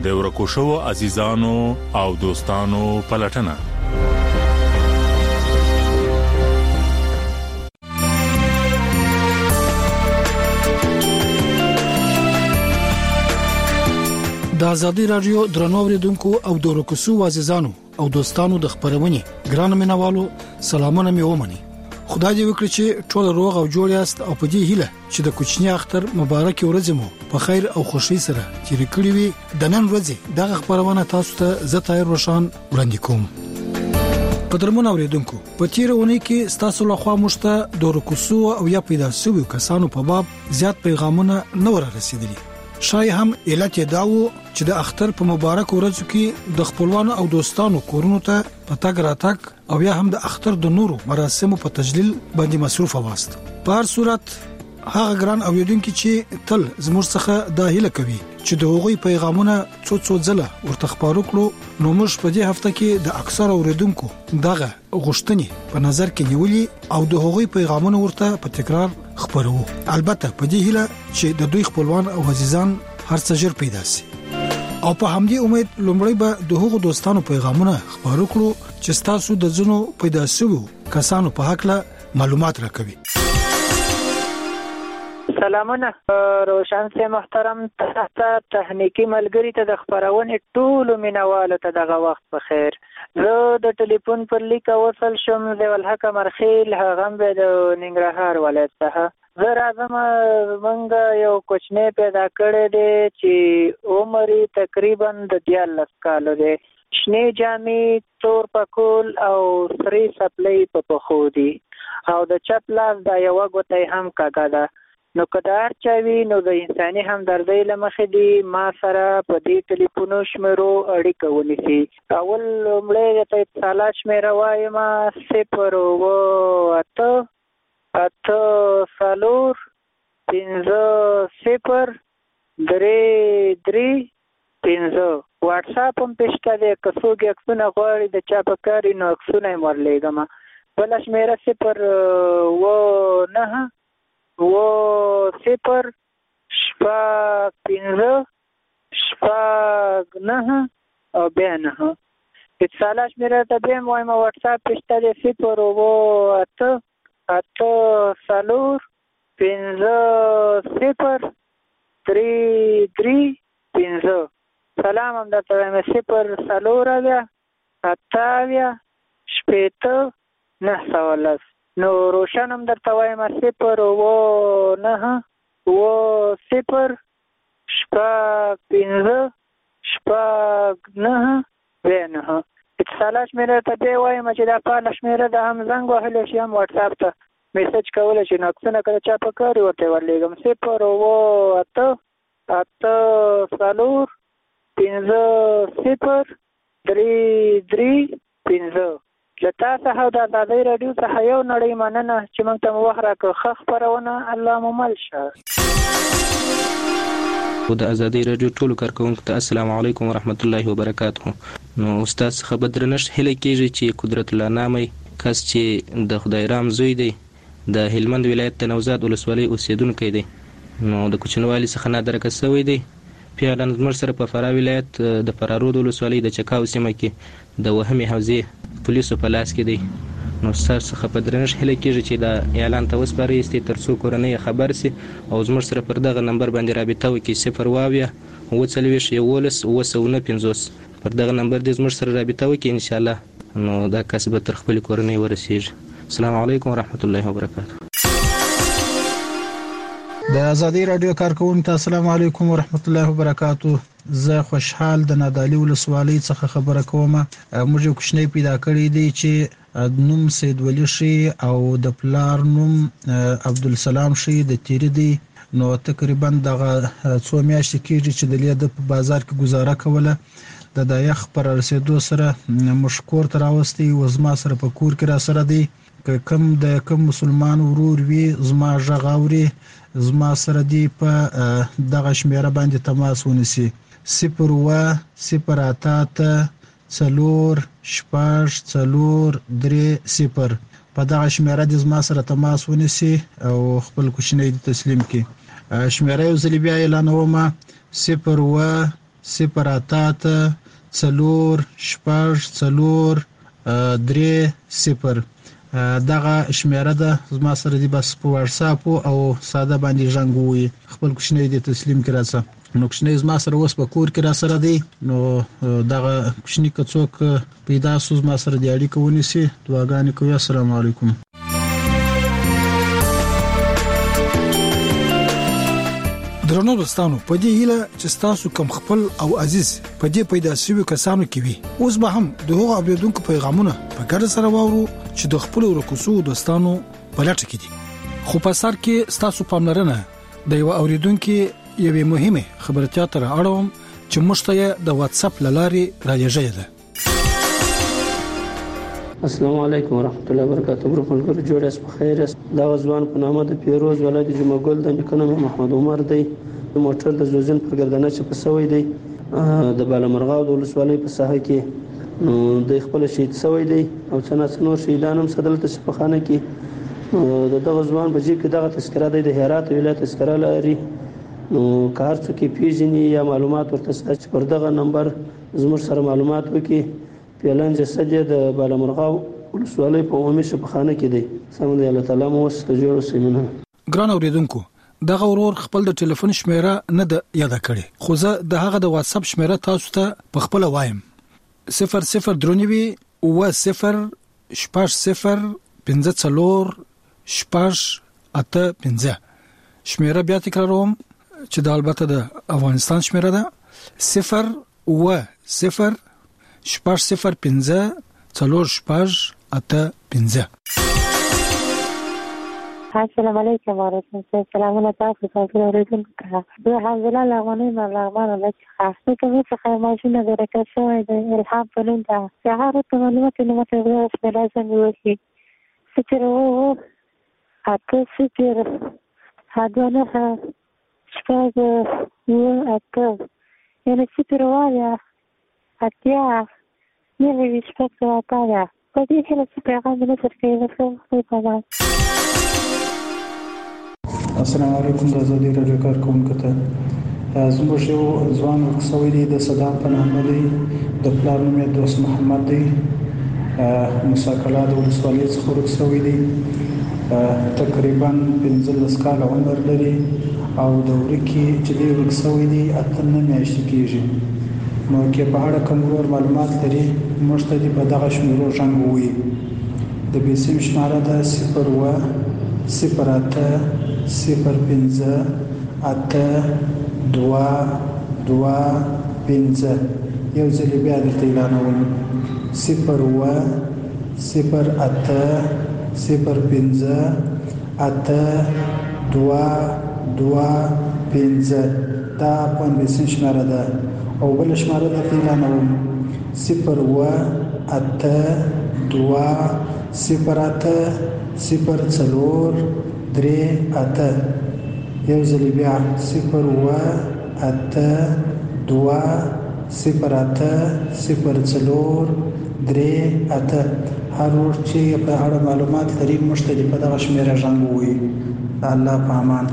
د ورکو شو عزیزانو او دوستانو پلټنه. د آزادی رادیو درنو اوریدونکو او د ورکو شو عزیزانو او دوستانو د خبرونې ګران مینوالو سلامونه مې ومني. خدای دې وکړي چې ټول روغ او جوړ یاست او په دې هیله چې د کوچنی اختر مبارک ورځ مو په خیر او خوشحالي سره تیر کړی وي. د نن ورځې دغه خبرونه تاسو ته زه طاهر روشان وړاندې کوم. قدرمن اوریدونکو په تیرونه کې ستاسو لخوا مشته د ورکو شو او یا پیدا شوی کسانو په باب زیات پیغامونه نور رسیدلي. شای هم علت داو چې د اختر په مبارک ورځ کې د خپلوانو او دوستانو کورونو ته پتاګ راتګ او یا هم د اختر د نورو مراسمو په تجلیل باندې مصروف واست. په هر صورت هغه ګران اوریدونکو چې تل زموږ څخه د هیله کوي چې د هغوی پیغامونه څو ځله ورته خبرو کړو، نو موږ په دې هفته کې د اکثر اوریدونکو دغه غوښتنې په نظر کې نیولې او د هغوی پیغامونه ورته په تکرار خبرو. البته په دې هیله چې د دوی خپلوان او عزیزان هر څه ژر پیدا شي. او په همدې امید لومړی به د هغو دوستانو پیغامونه خبرو کړو چې تاسو د ځنو پیدا شوو کسانو په حق له معلومات راکوي. سلامونه روشن سي محترم تخنیکی ملګری ته د خبرونې ټول مینوالو ته دغه وخت په خیر. زه د ټلیفون پر لیک وصل شم د ولحق مرخیل هغه به د ننګرهار ولایت څخه. زه راځم موږ یو کوچنی پیدا کړی دی چې عمر تقریبا د 14 کالو دی. شنه جامې، تور پکول او سری سپلې په پخو دي او د چپ لاس د یو غوټي هم کاګه ده. نو کدار چاوي نو د انساني همدردۍ لمخې دی ما سره په دې ټلیفونو شمیرو اړیکه ونیسي. اول لومړی د اتصالات شمیره وایم 0 واتس اپ هم پېشته دی. که څوک عکسونه غواړي د چا په کار نو عکسونه یې ورلیږم. بله شمیره 0 او بیا 9 اتصالات شمیره ته بیا وایم واتس اپ پېشته دی 0 سلام هم درته وایم 0 نو روشن هم درته وایم 0 اتصالات شمیره ته بیا وایم چې دا پاله شمیره د هم زنګ وهلی شي هم واتس اپ ته میسج کولی شي نو عکسونه که د چا په کار ورته ورلیږم 0 له تا څخه د آزادۍ راډیو څخه یو نړۍ مننه چې موږ ته مو وخت راکړ. ښه خپرونه الله مو مل شه. د آزادۍ راډیو ټولو کارکوونکو ته السلام علیکم ورحمت الله وبرکاته. نو استاد څخه به درنښت هیله کېږي چې قدرت الله نامي کس چې د خدای رام زوی دی د هلمند ولایت د نوزاد ولسوالۍ اوسیدونکی دی، نو د کوچنوالي څخه نادرکه شوی دی. پیاله زموږ سره په فراه ولایت د فرارود ولسوالۍ د چکاو سیمه کې د وهمي حوزې پولیسو په لاس کې دی. نو ستاسو څخه په درنښت هیله کېږي چې دا اعلان ته وسپارئ تر څو کورنۍ خبر سي او زموږ سره پر دغه نمبر باندې رابطه وکړي 0 پر دغه نمبر دې زموږ سره رابطه وکړي ان شاء الله. نو دا کس به تر خپل کورنۍ ورسیږي. السلام علیکم ورحمت الله وبرکاته. د آزادۍ راډیو کارکوونکو السلام علیکم ورحمت الله وبرکاته. زه خوشحال د نادعلي ولسوالۍ څخه خبره کوم. موږ یو کوچنی پیدا کړی دی چې نوم سید ولی شي او د پلار نوم عبدالسلام شي د تیری دی. نو تقریبا دغه څو میاشتې کېږي چې د لید په بازار کې گزاره کوله. د یخ پر رسیدو سره مشکور تر اوستي وزما سره په کور کې را سره دی. کم مسلمان ورور وی زما ژغاوري زما سره دی په دغه شمیره باندې تماس ونیسي 0 په دغه شمیره د زما سره تماس ونیسي او خپل کوچنی تسلیم کړي. شمیره یو ځل بیا اعلانوم 0 088 4 6 4 3 دغه شمیره ده زما سره دی بس په واتس اپ او ساده باندې ژوند خپل کوشنۍ دی تسلیم کړه څه نو کوشنۍ زما سره اوس په کور کې را سره دی نو دغه کوشنۍ کڅوک پیدا سوز ما سره دی اړیکه ونیسي دعاګانې کوي. السلام علیکم. درنو دوستانو په دې هیله چې تاسو کوم خپل او عزیز په دې پیدا شوی کسانو کې وي اوس به هم د هغو اوریدونکو پیغامونه په ګډه سره واورو چې د خپل ورکوسو دوستانو په لټه کې دي. خو په سر کې تاسو پاملرنه د یو اوریدونکو یوې مهمه خبرتیا تر اړوم چې مشته د واتس اپ لارې راځي ده. السلام علیکم ورحمت الله وبرکاته. ورحمت جوړ اس په خیر دا ځوان په نامه د پیروز ولایت جمعه ګل د نکنه محمد عمر دی د موټر د زوزن پر ګردنه چې په سوي دی د بالامرغاو د ولسوالۍ په ساحه کې نو د خپل شهید سوي دی او څنګه نور شهیدان هم صدلته شفاخانه کې دغه ځوان په جې کې دغه تذکره دی د هرات ولایت تذکره لري نو کار څه کې پیژني یا معلومات ورته سچ پر دغه نمبر زموږ سره معلومات وکي پیلان جسد د بالامرغاو ولسوالۍ په عمومي شفاخانه کې دی. سم دی الله تعالی مو وسته جوړ سیمنه. ګران اوریدونکو دغه ورور خپل د ټلیفون شمیره نه د یاد کړي خو زه د هغه د واتس اپ شمیره تاسو ته په خپل وایم 00 درونی و 0 شپږ 0 15 څلور شپږ اته 15 شمیره بیا تکراروم چې د البته د افغانستان شمیره ده 0 و 0 شپږ 0 15 څلور شپږ اته 15. السلام علیکم ورحمۃ اللہ. سلامونه تاسو ته ورسېږم. زه حمزه لغونی ملغمان لچخه کوم څه ماشینه درکه شوی د الهام په نوم ده. هغه ته معلومات نه مته په لازم وي. فکر وو اته فکر هدانه شپږ یو اته یعنی فکر وایا اتیا نه وی شپږ اته په دې کې څه پیغام نه څرګندوي په السلام علیکم. د ازادي راډیو کارکونکو ته زموږ یو ځوان ورکسوي دی د صدام په نامه دی د پلار نوم یې دوست محمد دی موسی کلا د ولسوالۍ څخه ورکسوي دی تقریبا 15 کاله عمر لري او د ورکی چې دی ورکسوي دی اته میاشتې کېږي نو کې په اړه کوم ور معلومات لري موږ ته دی په دغه شمیرو څنګه وي د بیسیم شماره ده 0 و 08 05 8 2 2 5 یو ځل بیا درته اعلانوم 0 و 08 05 8 2 2 5 دا په بیسیم شماره ده او بل شماره درته اعلانوم 0 و 8 2 08 0 څلور 3 8 یو ځل بیا 0 و 8 2 08 0 څلور 3 8 هر ور چې په اړه معلومات لري مشتري په دغه شمیره ژوندوي. الله په امان.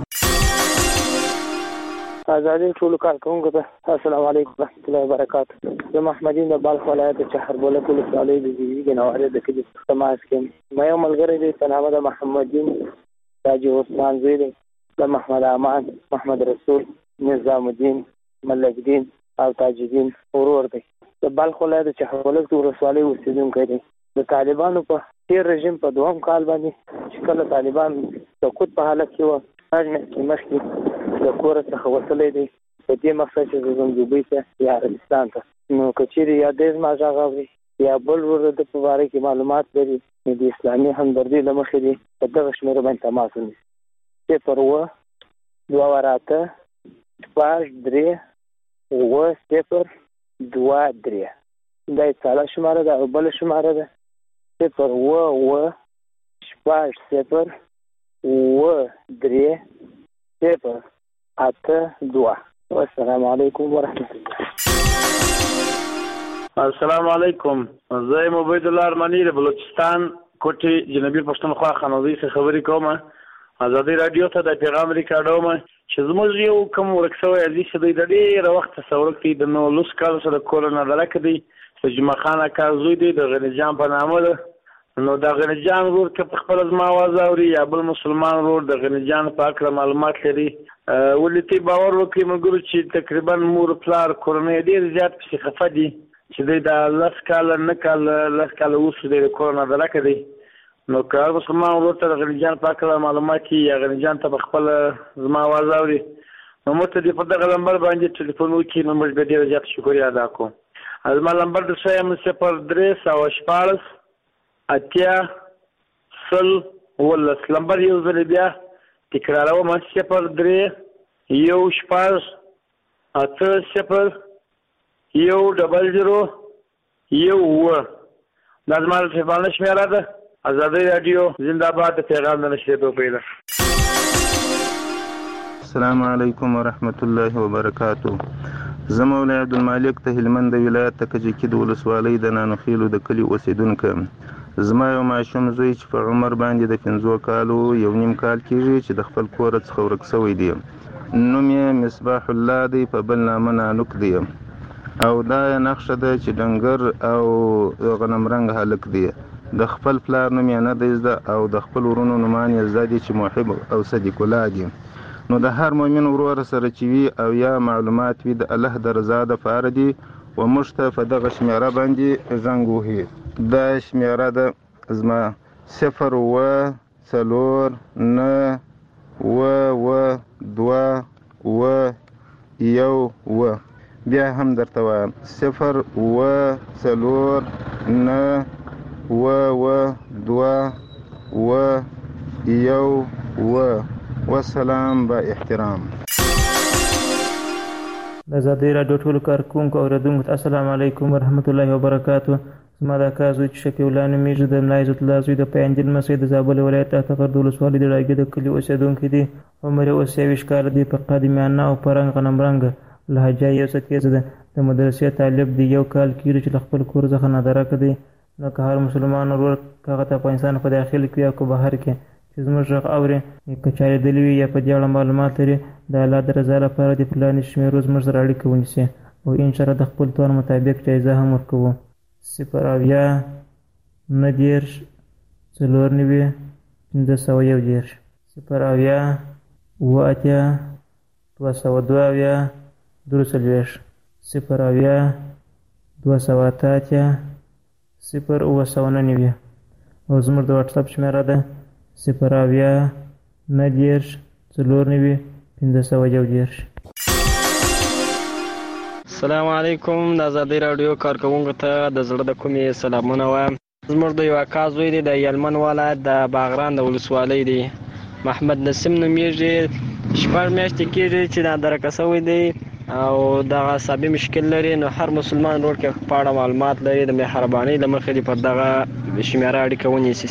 ازادي ټول کارکونکو ته السلام علیکم ورحمۃ اللہ وبرکاتہ. زه محمدین د بلخ ولایت چهربوله ولسوالۍ د زیږی نواره د کلی سماج کې مې یو ملګری دی په نامه د محمدین تاج عثمان زوی دی د محمد امان محمد رسول نظام الدین ملک دین او تاج الدین ورور دی. د بلخ ولایت چهربوله ولسوالۍ اوسیدونکی دی. د طالبانو په تیر رژیم په دوهم کال باندې چې کله طالبان سقوط په حالت کې و مخکې د کور څخه وصلې دي په دې مقصد چې زموږ دوبۍ ته یا عربستان ته نو کچېرې یا د ما ژغاوي یا بل ورته د په اړه کې معلومات لري د اسلامي همدردي لمخې دي په دغه شمیره باندې تماس ونیسي. چې پر و 2 وراته 5 3 و 0 2 3 دا تعالی شماره ده او بل شماره ده 0 و 5 0 و 3 0 8 2. والسلام علیکم ورحمۃ اللہ. السلام علیکم. زه عبید الله ارمانی د بلوچستان کوټي جنوبي پښتونخوا خانوزي څخه خبرې کوم ازادي رادیو ته د پیغام ریکارډوم چې زموږ یو کوم ورکسوي عزیز دی د ډېر وخت تصور کوي د نو لوس کال سره کولونه درک دی چې جمعه خان کازوی دی د غنی جان په نامه ده نو د غنی جان ورور کې په خپل ځما आवाज اوري یا بل مسلمان ورور د غنی جان په اړه معلومات لري ولې باور وکړي موږ چې تقریبا مور پلار کورنۍ ډېر زیات په خفه دي چې د لاس کال نه کال لاس کال اوس د کورونا درک دی نو کار مسلمان ورور ته غنی جان په اړه معلومات یا غنی جان ته خپل ځما आवाज اوري نو مته د په دغه نمبر باندې ټلیفون وکړي نو موږ به ډېر زیات شکریا ادا کوو ازما نمبر د سیم 0314 اتیا سل ولس نمبر یو ځل بیا تکراروم 03 یو شپږ اته صفر یو ډبل زیرو یو دا زما د تلیفون شمیره ده ازادي رادیو زنده باد پیغام د نشریدو پیدا السلام علیکم ورحمت الله وبرکاته زه مولا عبدالمالک ته هلمند ولایت ته کجکی د ولسوالۍ د نانوخیلو د کلي اوسیدونکی زما یو ماشوم زوی چې په عمر باندې د 15 کالو یو نیم کال کېږي چې د خپل کور څخه ورک شوی دی نوم یې مصباح الله دی په بل نامه نانوک دی او دا نقشه ده چې ډنګر او غنمرنګ هلک دی د خپل پلار نوم یې نه دی زده او د خپل ورونو نومان یې زده دي چې محب او صدیق الله دي نو د هر مؤمن ورور سره چې وي او یا معلومات وي د الله د رضا دپاره دي و موږ ته په دغه شمیره باندې زنګ وهي دا شمیره ده زما 0 بیا هم درته وایم 0 والسلام با احترام د ازادي راډیو ټولو کارکونکو او اوریدونکو ته السلام علیکم ورحمت الله وبرکاته زما د اکا زوی چې شفیع الله نومیږي د ملا عزت الله زوی د پیانجل مسجد د زابل ولایت اتغر د ولسوالۍ د راګي د کلي اوسیدونکی دی عمر یې اوس 23 کاله دی په قادمیانه او په رنګ غنمرنګ لهجه یې اوس تیزه ده د مدرسې طالب دی یو کال کېږي چې له خپل کور څخه نادرک دی نو که هر مسلمان ورور هغه ته افغانستان په داخل کې یا کو بهر کې چې زموږ غږ اوري که چارې دلی وي یا په دې اړه معلومات لري د الله د رضا لپاره د پلانې شمیرو زموږ سره اړیکه ونیسي او انشاءالله د خپل توان مطابق جایزه هم ورکوو 0 او زموږ د واتساپ شمیره ده 0 السلام علیکم د ازادي راډیو کارکونکو ته د زړه د کومې سلامونه وایم زموږ د یو اکا زوی دی د یلمن ولایت د باغران د ولسوالۍ دی محمد نسیم نومیږي شپږ میاشتې کېږي چې نادرکه شوی دی او دغه عصبي مشکل لري نو هر مسلمان ورور کې په اړه معلومات لري د مهربانۍ له مخې دې پر دغه شمیره اړیکه ونیسي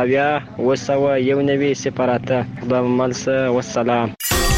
0 خدای ملسه والسلام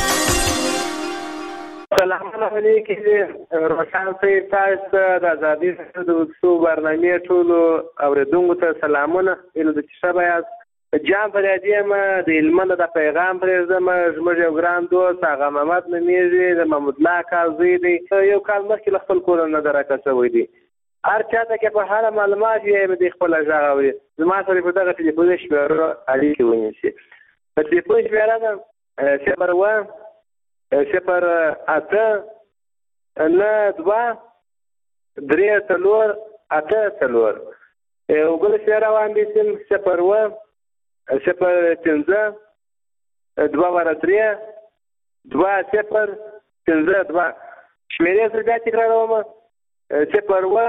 السلام علیکم روشن صاحب تاسو د ازادي د وسو برنامه ټولو اوریدونکو ته سلامونه اله د شبایاس جام پر دې ما د علم د پیغام پرې زما زموږ یو ګران دوست هغه محمد نمیږي د محمود الله کازی دی یو کال مخکې خپل کور نه درکه شوی دی هر چاته کې په حاله معلومات یې د خپل ځای اوري زما سره په دغه ټلیفون شمیره اړیکه ونیسي په ټلیفون شمیره ده 0 اته نه 2 3 4 اته 4 وګورئ چې روان دي 0 15 2 3 2 0 15 شمیرې زه بیا تکراروم 0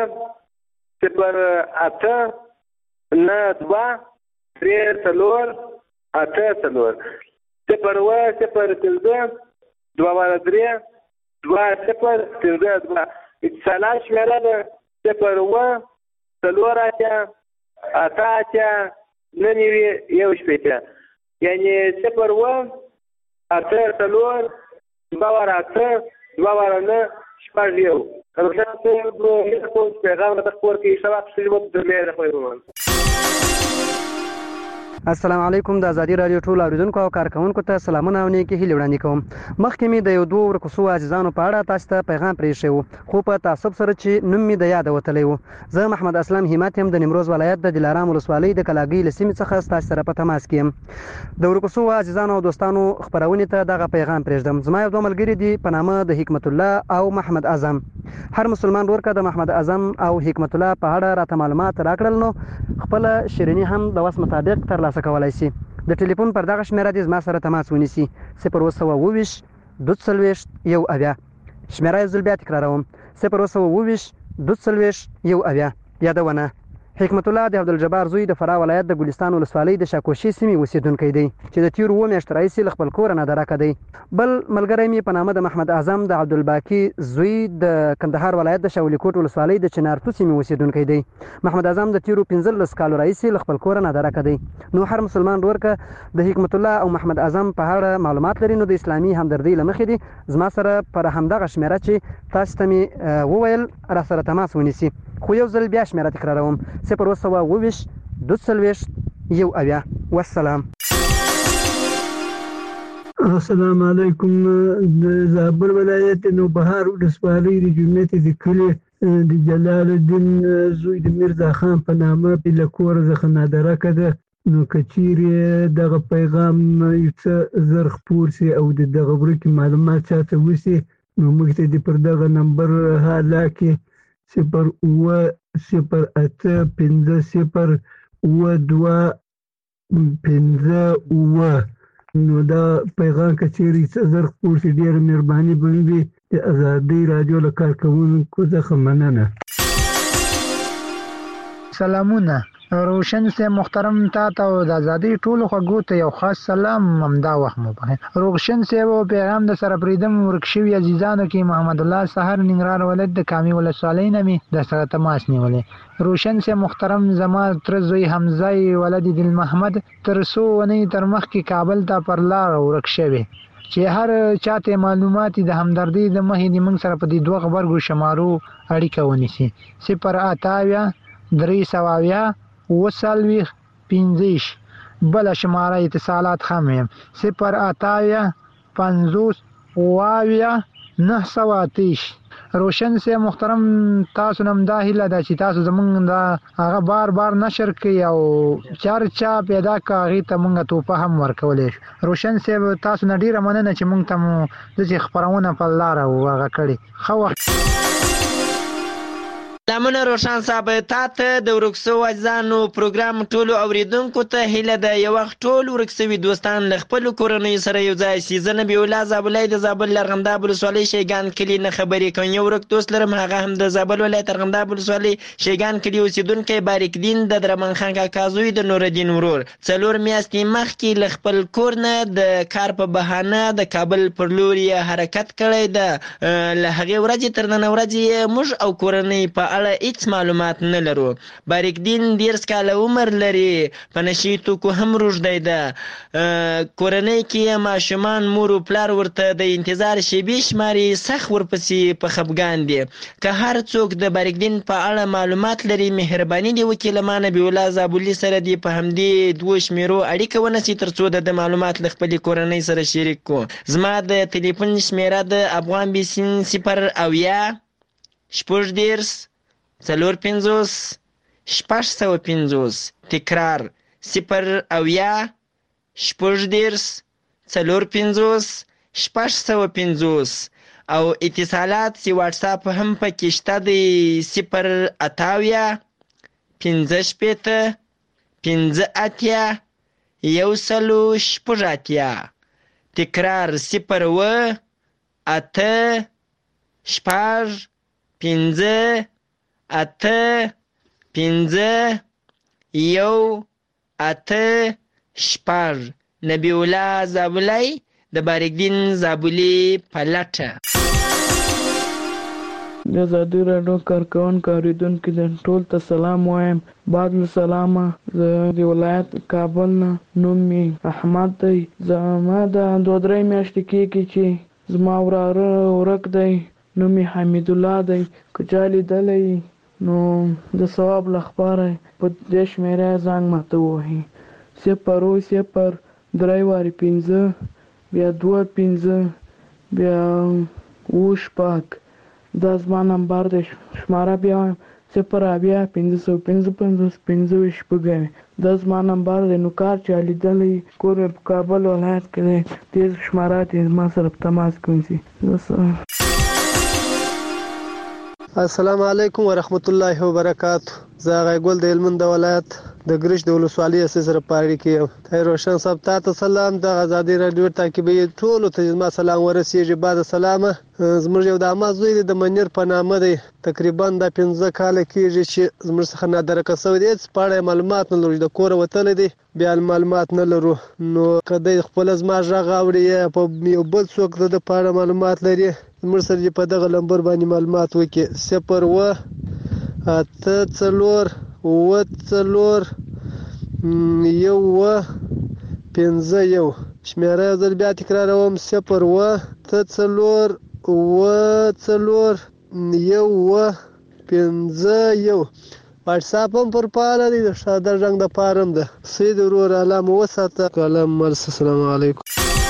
اته نه 2 3 4 اته 4 0 15 2 3 2 0 15 اتصالات شمیره ده 0 4 اته ننوي یو شپېته یعنی 0 اته 4 2 اته 2 نه شپږ یو روښانه پیغام د خپل کې شباب سره د مې راوړم السلام علیکم. د ازادي رادیو ټول اوریدونکو او کارکونکو ته سلامونه او نیکی هیلې وړاندې کوم. مخکې مې د یو دوه ورکوسو عزیزانو په اړه تاسو ته پیغام پرېښی و، خو په تعصب سره چې نوم مې د یاده وتلی و. زه محمد اسلم همت یم، د نیمروز ولایت د دلارام ولسوالۍ د کلاګۍ له سیمې څخه ستاسو سره په تماس کې یم. د ورکوسو عزیزانو او دوستانو خپرونې ته دغه پیغام پرېږدم. زما یو دوه ملګري دي په نامه د حکمت الله او محمد اعظم. هر مسلمان ورور که د محمد اعظم او حکمت الله په اړه راته معلومات راکړل نو خپل شیریني هم د وس مطابق ترلاسه کولای شي. د ټلیفون پر دغه شمیره دې زما سره تماس ونیسي 0222 240 1 شمیره یې ځل بیا تکراروم 0222 240 1 یادونه. حکمت الله د عبدالجبار زوی د فراه ولایت د ګلستان ولسوالۍ د شاکوشي سیمې اوسیدونکی دی چې د تیرو 2 میاشتو راهیسې له خپل کوره نادرکه دی. بل ملګری مې په نامه د محمد اعظم د عبدالباقي زوی د کندهار ولایت د شاولی کوټ ولسوالۍ د چنارتو سیمې اوسیدونکی دی. محمد اعظم د تیرو 15 کالو راهیسې له خپل کوره نادرکه دی. نو هر مسلمان ورور که د حکمت الله او محمد اعظم په اړه معلومات لري نو د اسلامي همدردۍ له مخې دی زما سره پر همدغه شمیره چې تاسو ته مې وویل را سره تماس ونیسي. خو یو ځل بیا شمیره تکراروم 0222 240 1 والسلام. السلام علیکم. د زابل ولایت نوبهار ولسوالۍ د جمعیت د کلي د جلال الدین زوی د میرزا خان په نامه له کوره څخه نادرکه ده. نو که چیرې دغه پیغام یو څه زر خپور سي او د دغه ورکې معلومات چاته وسي نو موږ ته د پر دغه نمبر حالا کې 08050 نو دا پیغام که چیرې څه زر خپور سي ډېره مهرباني به وي. د ازادۍ راډیو له کارکوونکو څخه مننه. سلامونه. روشن سے محترم تا ته د ازادۍ ټولو خلکو ته یو خاص سلام همدا وخت مو په روشن سے و پیغام د سره پریدم ورکشوي عزیزانو کې محمد الله سحر ننګرهار ولایت د کامي ولسوالۍ نه می د سره تماس نیولې. روشن سے محترم زما تر زوی حمزه ولد دل محمد تر سو ونی تر مخ کې کابل ته پر لار ورکشوي چې هر چاته معلومات د همدردۍ د مخې د موږ سره په دې دوه خبرګو شمارو اړیکه ونیسي 088 320 15 بل شماره اتصالات خمیم 088 50 930. روشن سے محترم تاسو نم دا هیله ده چې تاسو زمونږ دا هغه بار نشر کوي او چرچا پیدا کوي ته مونږ توپه هم ورکولې. روشن سے تاسو نه ډیره مننه چې مونږ ته د خبرونه په لار او هغه کړی خو لمنه روشن صاحب ته د ورکسو عزیزانو پروګرام ټولو اوریدونکو ته هیله ده یو وخت ټول ورکسوي دوستان له خپل کورنۍ سره یو ځای شي. زه نبی الله زابلای د زابل لرغنداب ولسوالۍ شیګان کلی نه خبرې کوم. یو ورک دوست لرم هغه هم د زابل ولایت لرغنداب ولسوالۍ شیګان کلی اوسیدونکی باریک دین د درمن خان کاکا زوی د نور الدین ورور 4 میاشتې مخکې له خپل کور نه د کار په بهانه د کابل پر لور حرکت کړی ده. له هغې ورځې تر نن ورځې موږ او کورنۍ په اړه هیڅ معلومات نه لرو. باریک دین 10 کاله عمر لري، په نشي توکو هم روږدی ده. کورنۍ کې ماشومان مور او پلار ورته د انتظار شیبې شماري سخت ورپسې په خفګان دي. که هر څوک د باریک دین په اړه معلومات لري مهرباني دی وکیل ما نبی الله زابلی سره دی په همدې دوه شمیرو اړیکه ونیسي ترڅو د معلومات له خپلې کورنۍ سره شریک کو. زما د ټلیفون شمیره د افغان بیسین 0 شپږ 450 650 تکرار 0 شپږ 450 650 او اتصالات سی واتساپ هم پکې شته دی 0 15 15 1 تکرار 0 8 5 8 5 1 نبی الله زابلی د باریک دین زابلی پلټه. د ازادي راډیو کارکونکو اوریدونکو د ټول ته سلام وایم. بعد له سلامه زه د ولایت کابل نه نوم مې احمد دی. زما د 2-3 میاشتې کېږي چې زما وراره ورک دی نوم یې حمید الله دی. که چا لیدلی نو د ثواب لپاره په دې شمیره زنګ ماته ووهي 0 0 3 وارې 15 بیا 2 15 بیا 8 شپږ دا زما نمبر دی. شماره بیا وایم 0 بیا 555 5 شپږ دا زما نمبر دی. نو کار چا لیدلی کور مې په کابل ولایت کې دی تیز شماره دی ما سره په تماس کې ونیسي. السلام علیکم ورحمت الله وبرکاته. زه غیګل د هلمند ولایت د ګرش د ولسوالۍ سره پاړی کې یم. طاهر روشن صاحب تاسو سلام. د آزادۍ رادیو تعقیبي ټولو ته زما سلام ورسیږي. بعد سلامه زموږ یو د اما زوی دی د منیر په نامه دی. تقریبا د 15 کال کېږي چې زموږ څخه نادرکه شوی دی. هېڅ په اړه معلومات نه لرو. د کوره وتلی دی بیا معلومات نه لرو. نو که دی خپل زما غږ اوري یا په یو بل څوک د په اړه معلومات لري زموږ سره په دغه نمبر باندې معلومات وکړي. 0 8 4 4 1 5 1 شمیره یو ځل بیا تکراروم 0 4 4 1 5 1 واتساپ هم پر پاله دی. د ساده رنګ د پارم ده. سید ورور علامه وساته کلام مرس. السلام علیکم.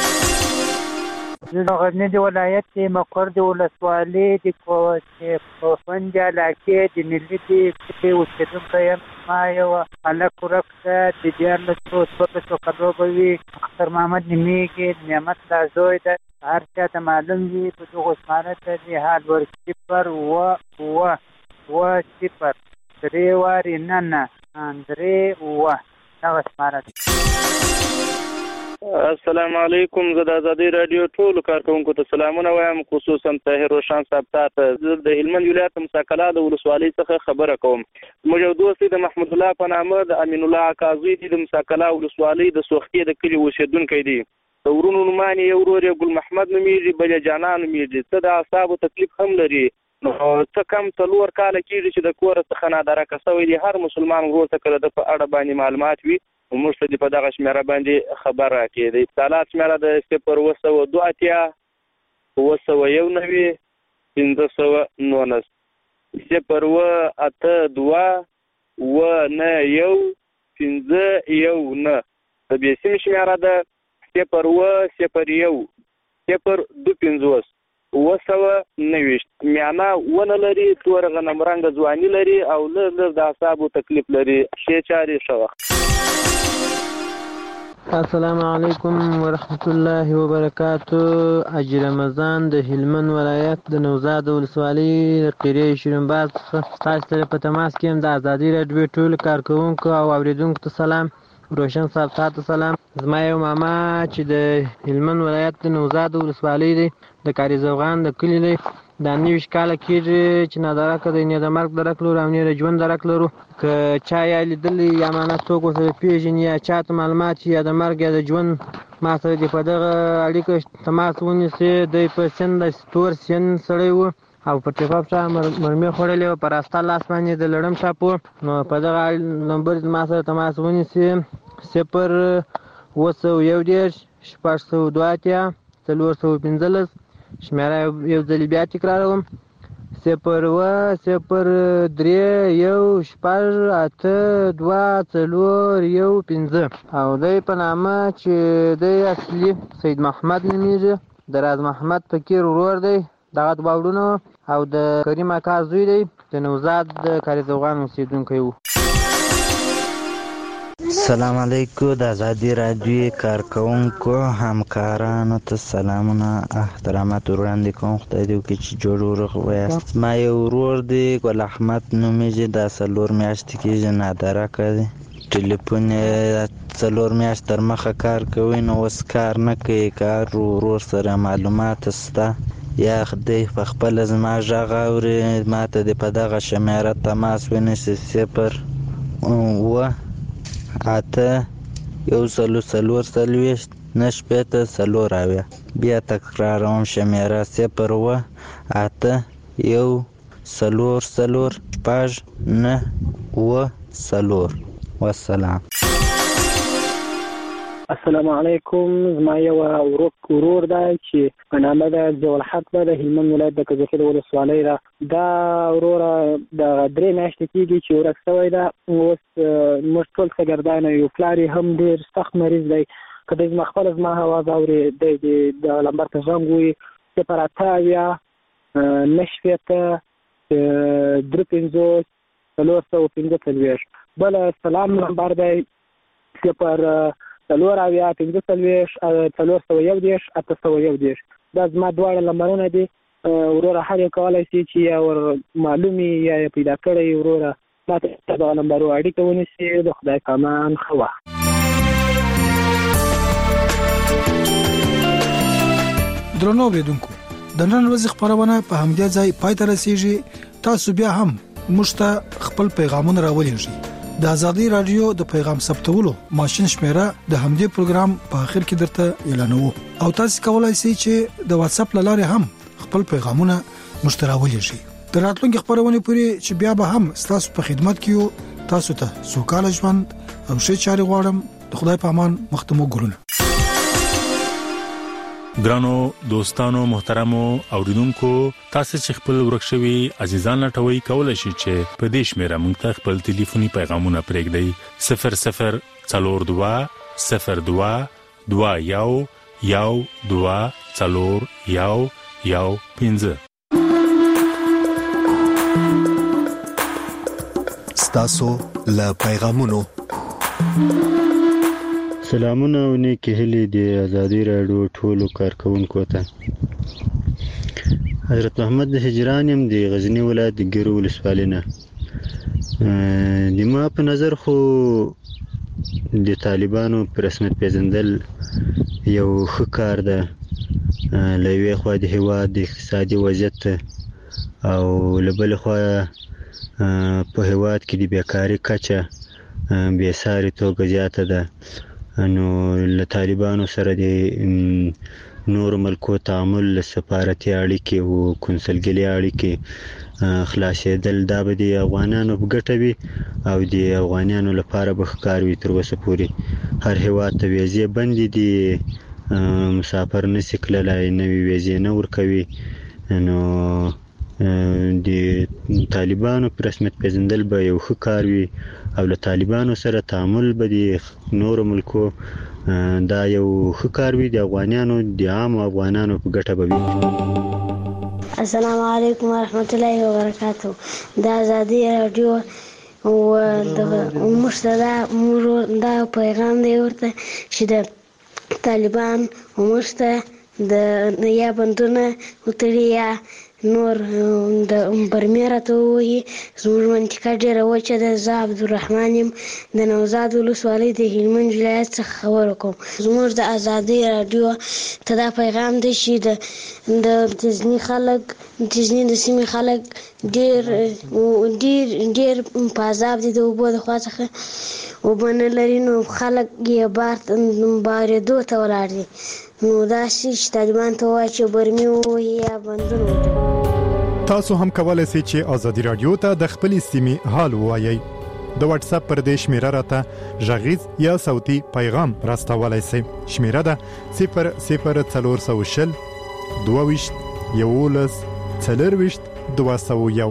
زه د غزني د ولایت د مقر د ولسوالۍ د کوفند علاقې د ملي د اوسېدونکی یم. ما یو هلک ورک ده د 1400 کلو به وي. اختر محمد نومیږي. نعمت دا زوی ده. هر چا ته معلوم وي په دغو شماره ته د حال ور 0 0 3 وارې نه 3 دغه شماره ده. السلام علیکم. زه د آزادۍ رادیو ټولو کارکونکو ته سلامونه وایم، خصوصا طاهر روشن صاحب ته. زه د هلمند ولایت مساکلا د ولسوالۍ څخه خبره کوم. موږ یو دوست د محمد الله په نامه د امین الله اکازوی د مساکلا ولسوالۍ د سوختي د کلي اوسېدونکی دی. د ورونو نومان یې ورور یې ګل محمد نومیږي، بل یې جانان نومیږي. څه د اعصابو تکلیف هم لري. نو څه کم 4 کاله کېږي چې د کوره څخه نادرکه شوی دی. هر مسلمان ورور ته کله د په اړه باندې معلومات وي موږ ته په دغه شمیره باندې خبر راکړي. د اتصالات شمیره د 0 2 9 519 0 8 2 9 519 د بیسیم شمیره د 0 0 0 2 290 میانا ونه لري، تور غنم رنګ ځواني لري او لږ د اعصابو تکلیف لري. شي چاري شوه. السلام علیکم ورحمت الله وبرکاتو. حاجی رمضان د هلمند ولایت د نوزاد ولسوالۍ قریه شیرینباز څخه تاسو سره په تماس کې یم. د آزادۍ راډیو ټول کارکونکو او اوریدونکو ته سلام. روشن صاحب تاسو سلام. زما یو ماما چې د هلمند ولایت د نوزاد ولسوالۍ دی د کاری زوغان د کلی دی. دا 90 کاله کېږي چې نادرکه دی. نه د مرګ درک لرو او نه د ژوند درک لرو. که چا یا لیدلی یا معنی څوک ورسره پېژني یا چا ته معلومات یا د مرګ یا د ژوند ما سره دې په دغه اړیکه تماس ونیسي. دی په سن د تور سن سړی و او په ټیپاپ شا مرمۍ خوړلې وه، په راسته لاس باندې د لړم ټاپ و. نو په دغه نمبر ما سره تماس ونیسي 0 210 602 415 شمیره یو ځل بیا تکراروم 0 0 3 1 8 2 4 1 5 او دی په نامه چې دی اصلي سید محمد نومیږي. د راز محمد فقیر ورور دی. دغه باورونه او د کریم اکا زوی دی. د نوزاد د کاری زوغان اوسېدونکی و. السلام علیکم. د آزادۍ راډیو کارکونکو همکارانو ته سلامونه احترامات وړاندې کوم. خدای دې وکړي چې جوړ ورغ ویاست. ما یو ورور دی ګل احمد نومیږي. دا 4 میاشتې کېږي نادرکه دی. ټلیفون یې 4 میاشت تر مخه کار کوي، نو اوس کار نه کوي. کار ورور سره معلومات شته یا خدای په خپله زما غږ اوري ما ته دې په دغه شمیره تماس ونیسي 0 9 8 1 4 4 بیا تکراروم شمیره 0 8 1 4 9 والسلام. السلام علیکم. زما یو ورور دی چې په نامه د ضیاءالحق د هلمند ولایت د کجکي ولسوالۍ ده. دا ورور د 3 میاشتې کېږي چې ورک شوی ده. اوس موږ ټول شاګردان یو، پلار یې هم ډېر سخت مریض دی. که دی زما اواز اوري دی د لمبر ته زنګ ووهي 078 بل سلام نمبر دی 04045 دا زما دواړه نمبرونه دي. وروره هر یو کولی شي چې یا ور معلومي یا پیدا کړی وروره ما ته دغه نمبرو اړیکه ونیسي. د خدای په امان، ښه وخت. درنو اوریدونکو، د نن ورځې خبرونه په همدې ځای پای ته رسیږي. تاسو بیا هم موږ ته خپل پیغامونه راولېږئ. د ازادي رادیو د پیغام ثبتولو ماشين شمیره د همدې پروګرام په اخر کې درته اعلانوو، او تاسو کولای شئ چې د واتس اپ لارې هم خپل پیغامونه مشتراولېږئ. تر راتلونکي خبرونه پورې چې بیا به هم تاسو په خدمت کې یو. تاسو ته سوکاله ژوند او ښه چاري غواړم. د خدای په امان. مختمو ګلونه. ګرانو دوستانو محترمو اوریدونکو، تاسو چې خپل ورکشوي عزیزان لټوي کولای شئ چې په دې شمیره مونږ ته خپل ټلیفوني پیغامونه پرېږدئ. 000201241115 ستاسو له پیغامونو. سلامونه او نیکی هیلې د ازادي راډیو ټولو کارکونکو ته. حضرت محمد هجران يم د غزنی ولایت د ګیرو ولسوالۍ نه. د ما په نظر خو د طالبانو په رسمیت پیژندل یو ښه کار ده. له یوې خوا د هیواد د اقتصادي وضعیت او له بلې خوا په هیواد کې د بیکارۍ کچه بې ساري توګه زیاته ده. نو له طالبانو سره د نور ملکو تعامل، سفارتي اړیکې او کنسلګري اړیکې خلاصېدل دا به د افغانانو په ګټه وي او د افغانانو لپاره به ښه کار وي. تر اوسه پورې هر هیواد ته ویزې بندې دي، مسافر نشي تللی، نوې ویزې نه ورکوي. نو د طالبانو په رسمیت پیژندل به یو ښه کار وي او له طالبانو سره تعامل به د نورو ملکو دا یو ښه کار وي. د افغانانو د عام افغانانو په ګټه به وي. السلام علیکم ورحمت الله وبرکاتہ. د ازادي رادیو او د دا پیغام دی ورته چې د طالبان ومشته د یا بندونه وتړي یا نور د برمیره ته وایي. زموږ منطقه ډېره وچه ده. زه عبدالرحمن یم د نوزاد ولسوالۍ د هلمند ولایت څخه خبره کوم. زموږ د ازادۍ راډیو ته دا پیغام دی چې د غزني خلک، غزني د سیمې خلک ډېر په عذاب دي. د اوبو د خوا څخه اوبه نه لري، نو خلک یې بارېدو ته ولاړ دي. نو داسې چې طالبان ته وایي چې برمې ووهي یا بندونه وتړي. تاسو هم کولای شئ چې ازادي رادیو ته د خپلې سیمې حال ووایئ. د واتس اپ پر دې شمیره راته غږیز یا صوتي پیغام راستولای شئ. شمیره ده 00420 22 11 40 201.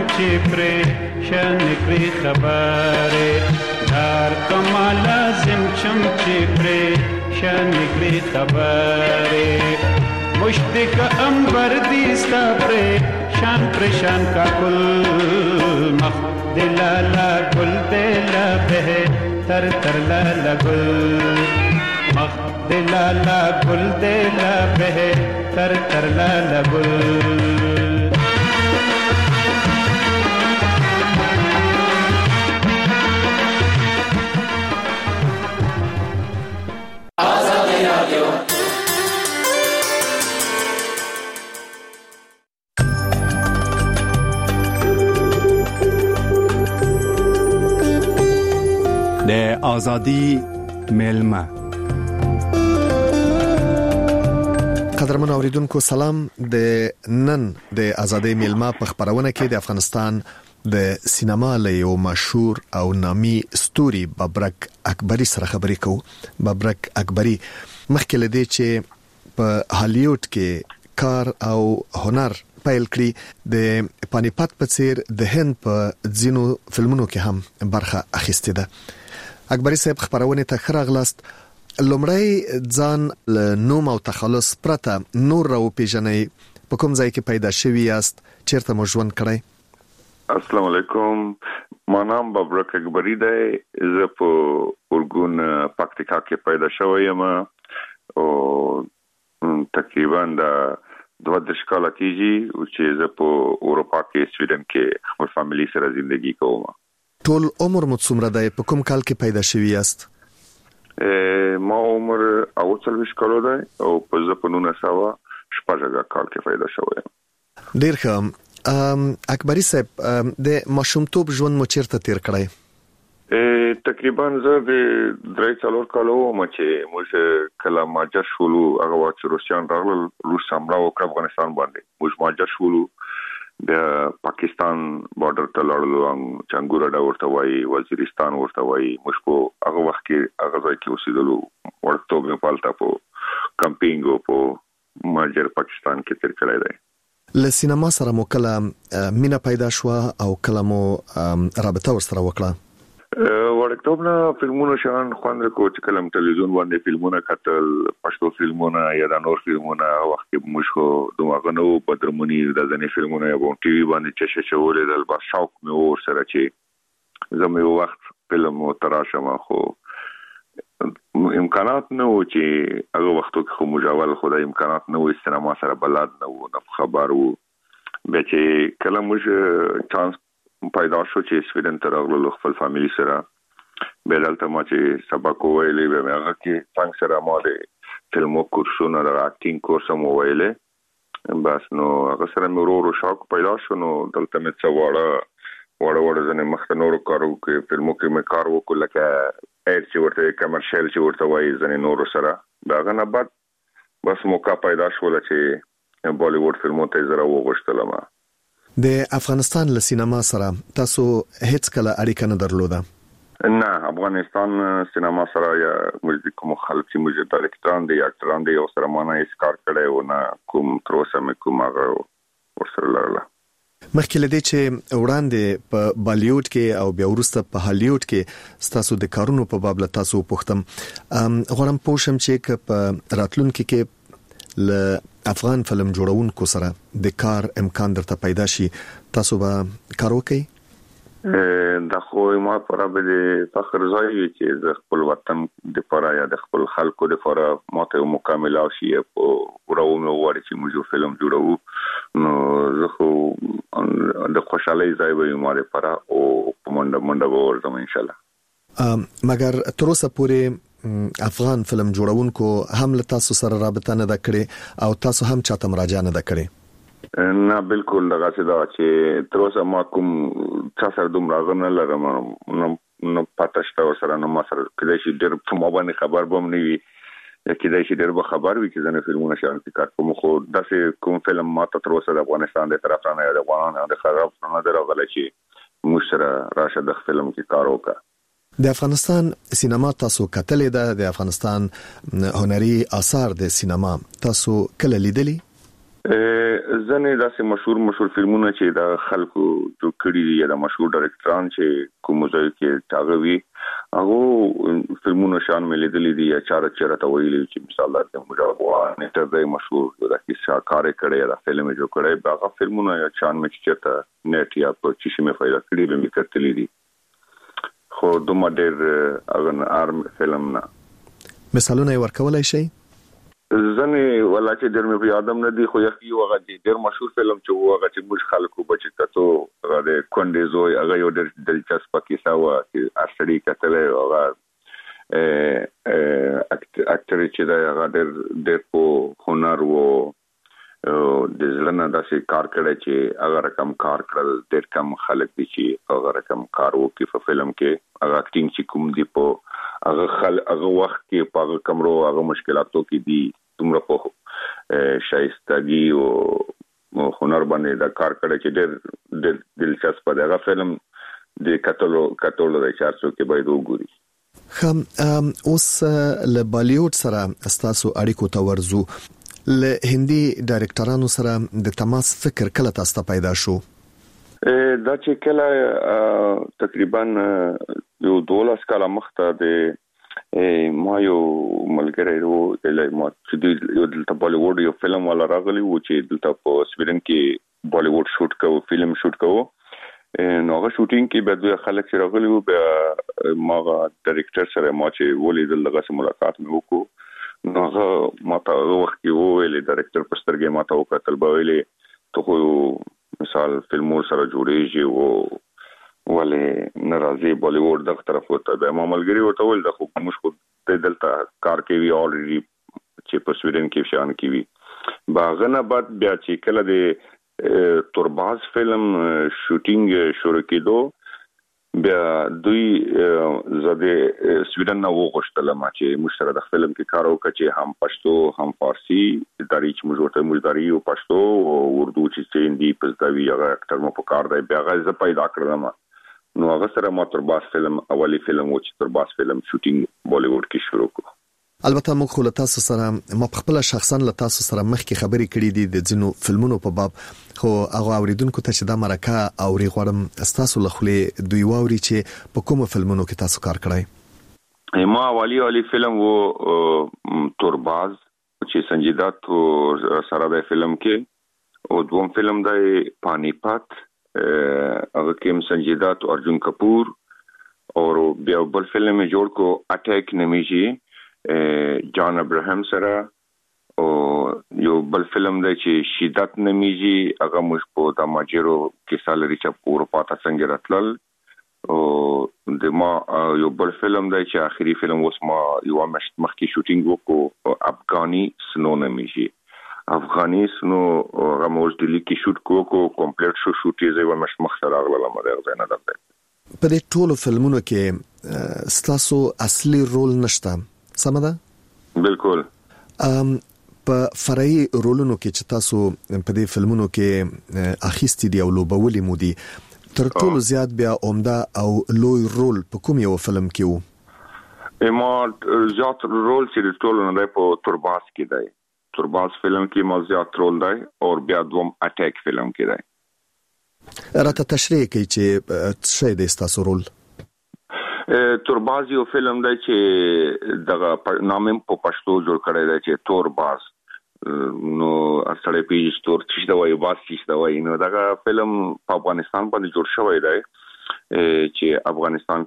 چې پرې شنکري خبره دار کما لازم چم چې پرې شنکري خبره مشتق انبر دیستا پرې شان پریشان کا کل مخ دلالا گل دلا بہ تر تر لالا گل مخ دلالا گل دلا بہ تر تر لالا گل آزادی رادیو د آزادی میلمه. قدرمن اوریدونکو سلام. د نن د آزادی میلمه په خبرونه کې د افغانستان د سینما له یو مشهور او نامي ستوري ببرک اکبری سره خبرې کوو. ببرک اکبری مخکې لدی چې په هالیوډ کې کار او هنر پیل کړی، د پانیپت په څیر د هند په ځینو فلمونو کې هم برخه اخیستې ده. اکبری صاحب خبرونه ته خراغلاست. لومړی ځان له نوم او تخلص پرته نور راو پیژنې، په کوم ځای کې پیدا شوی یاست، چیرته مو ژوند کړی؟ السلام علیکم، ما نام ببرک اکبری دی. زه په اورګون پکتیکا کې پیدا شوی یم او تقریبا د 22 کال کېږي چې زه په اروپا کې سویډن کې خپل فاميلي سره ژوندۍ کوم. ټول عمر مو څومره دی؟ په کوم کال کې پیدا شوی یاست؟ ما عمر 40 کال دی او په زه په 1900 کال کې پیدا شوی یم. ډیر ښه. اکبری صاحب د ماشومتوب ژوند مو چیرته تیر کړی؟ تقریبا زه د 3-4 کالو وم چې موږ کله ماجر شولو. هغه وخت روسیان راغلل، روس حمله وکړه افغانستان باندې. موږ ماجر شولو، د پاکستان بارډر ته لاړو، چنګورډا ورته وایي، وزیرستان ورته وایي. موږ په هغه وخت کې هغه ځای کې اوسېدلو. ورته مې پالتا په کمپینګ او په ماجر پاکستان کې تیر کړی دی. له سینما سره مو کله مینا پیدا شو او کله مو رابطه ورسره وکړه؟ ورکتوبنا فلمونه شان خوند کو چې کلم ټلویزیون باندې فلمونه کتل، پښتو فلمونه یا د نور فلمونه. وخت کې موږ خو دماغه نو بدرمنی د ځنې فلمونه یا په ټي وي باندې چې شولې د بس شوق مې ور سره چې زموږ وخت فلم او تراشه ما خو امکانات نه و چې هغه وختو کې خو مجاول خدای امکانات نه و، سینما سره بلد نه و، نه خبر و. به چې کله موږ چانس پیدا شو چې سویډن ته راغلو خپل فاميلي سره، به دلته ما چې سبق ویلې به هغه کې څنګه سره ما د فلمو کورسونه د اکټینګ کورس مو ویلې. بس نو هغه سره مې ورو شوق پیدا شو. نو دلته مې څو وړه ځنه مخته نور کارو کې فلمو کې مې کار وکړ، لکه ایر چې ورته کمرشل چې ورته وایي ځنه نور سره. داغه نه بعد بس موقع پیدا شو چې بالیووډ فلمو ته زرا وغوښتل. ما د افغانستان له سینما سره تاسو هیڅ کله اړیکه نه درلوده؟ نه، افغانستان سینما سره یا موږ کوم خلک چې موږ ډایرکټران دي، اکټران دي، او سره مانه هیڅ کار کړی و نه، کوم تر اوسه مې کوم هغه ورسره لرله. مخکې لدی چې وړاندې په بالیوډ کې او بیا وروسته په هالیوډ کې ستاسو د کارونو په باب له تاسو پوښتم. غواړم پوښم چې په راتلونکي کې له افغان فلم جوړونکو سره د کار امکان درته پیدا شي، تاسو به کار وکړئ؟ د خو ما پر به فخر ځای چې د خپل وطن د لپاره یا د خپل خلکو د لپاره ماته مکمل او شي په ورو وړي چې موږ فلم جوړو. نو زه خو د خوشحالي ځای به ما لپاره او منډه ورځم ان شاء الله. مګر تر اوسه پورې افغان فلم جوړونکو هم له تاسو سره رابطه نه کړې او تاسو هم چاته مراجعه نه کړې؟ نه بالکل دغه څه دا چې تر اوسه ما کوم څه سره دومره نه لرم، نو پاتشته سره نو ما سره کله چې ډېر په ما باندې خبر بم نه وي، کله چې ډېر به خبر وي چې زنه فلمونه شان کار کوم. خو داسې کوم فلم ما ته تر اوسه د افغانستان د طرف نه یا د افغانانو د خراب نه درغله چې موږ سره راشه د فلم کې کار وکړه. د افغانستان سینما تاسو کتلې ده؟ د افغانستان هنري آثار د سینما تاسو کله لیدلی؟ ځنې داسې مشهور فلمونه چې د خلکو جوړ کړي دي یا د مشهور ډایرکټران چې کوم ځای کې تاغوي هغه فلمونه شان مې لیدلې دي یا چارته ویلي چې مثال د مجاهد نیټر د مشهور د کیسه کار کړي دا فلم جوړ کړي هغه فلمونه یا شان مې چرته نیټ یا په چې مې فایده کړي به مې کتلې دي خو دومره ډېر اغه ارم فلم نه مثالونه ورکولای شي ځنې ولا چې ډېر مې په یادم نه دي خو یو هغه ډېر مشهور فلم چې هغه چې موږ خلکو بچی کتو هغه د کونډې زوی هغه یو ډېر دلچسپ کیسه و چې اصلي کتلې هغه اکټر چې دا هغه ډېر په هنر و د ځلنه داسې کار کړی چې هغه رقم کار کړل ډېر کم خلک دي چې هغه رقم کار وکړي په فلم کې هغه اکټینګ چې کوم دی په هغه وخت کې په کمرو هغه مشکلاتو کې دي تمره په شایستګي او هنر باندې دا کار کړی چې ډېر دلچسپ دی هغه فلم د کتلو د 400 کې باید وګوري اوس له بالیوډ سره استاسو اړیکو ته ورزو له هندي ډایرکټرانو سره د تماس فکر کله تاسو ته پیدا شو دا چې کله تقریبا یو 12 کاله مخته د ما یو ملګری وو ما چې یو دلته بالیوډ یو فلم ولا راغلی و چې دلته په سویډن کې بالیوډ شوټ کوو فلم شوټ کوو نو هغه شوټینګ کې به دوی خلک چې راغلی وو بیا ما ډایرکټر سره ما چې ولیدل دغه سره ملاقات مې وکړو نو هغه ما ته وخت کې وویل ډایرکټر په سترګې ما ته وکتل به ویلې ته خو مثال فلمو سره جوړېږي وو ولې ناراضي بالیوډ دغه طرف وته به ما ملګری ورته ول د خو مشکو د دلته کار کوي الریډي چې په سویډن کې شان کوي باغنه بعد بیا چې کله د تورباز فلم شوټینګ شروع کېدو بیا دوی زده سویډن نو غوښتل ما چې مشترک د فلم کې کار وکړي چې هم پښتو هم فارسی داري چې موږ داري او پښتو او اردو چې هندي پښتوي هغه اکټر مو په کار دی بیا غزه پیدا کړم نو هغه سره ما تورباز فلم اولی فلم و چې تورباز فلم شوټینګ بالیوډ کې شروع کړ البته موږ خو له تاسو سره ما خپل شخصا له تاسو سره مخکې خبرې کړې دي د ځینو فلمونو په باب خو هغه اوریدونکو ته چې دا مرکه اوري غواړم تاسو له خلې دوی واوري چې په کومو فلمونو کې تاسو کار کړی ما اولی فلم و تورباز چې سنجیدات سره د فلم کې او دوم فلم د پانی پات هغه کې سنجیدات ارجن کپور او بیا بل فلم جوړ کو اٹیک نمیږي جان ابراهیم سره او یو بل فلم دی چې شدت نمیږي هغه موږ په د ماجرو کې سالري چې پور پاته څنګه راتلل او د ما یو بل فلم دی چې اخري فلم اوس ما یو مخکې شوټینګ وکړو افغاني سنو نمیږي افغاني سنو غموز دلی کې شوټ کو کمپلیټ شو یې زو مخ سره راغله ما دغه نه ده په دې ټولو فلمونو کې ستاسو اصلي رول نشته سم ده بالکل په فرعي رولونو کې چې تاسو په دې فلمونو کې اخیستي دی او لوبولې مو دي تر ټولو زیات بیا عمده او لوی رول په کوم یو فلم کې وو ما زیات رول چې ټولو نه په تورباز کې دی تورباز فلم کې ما زیات رول دی او بیا دوم اٹیک فلم کې دی راته تشریح کوي چې څه دی تاسو رول تورباز یو فلم دی چې دغه نامم په پښتو جوړ کړی دی چې تورباز نو اصله پیج تور چې دا وایي باز چې دا وایي نو دغه فلم په افغانستان باندې جوړ شوی دی چې افغانستان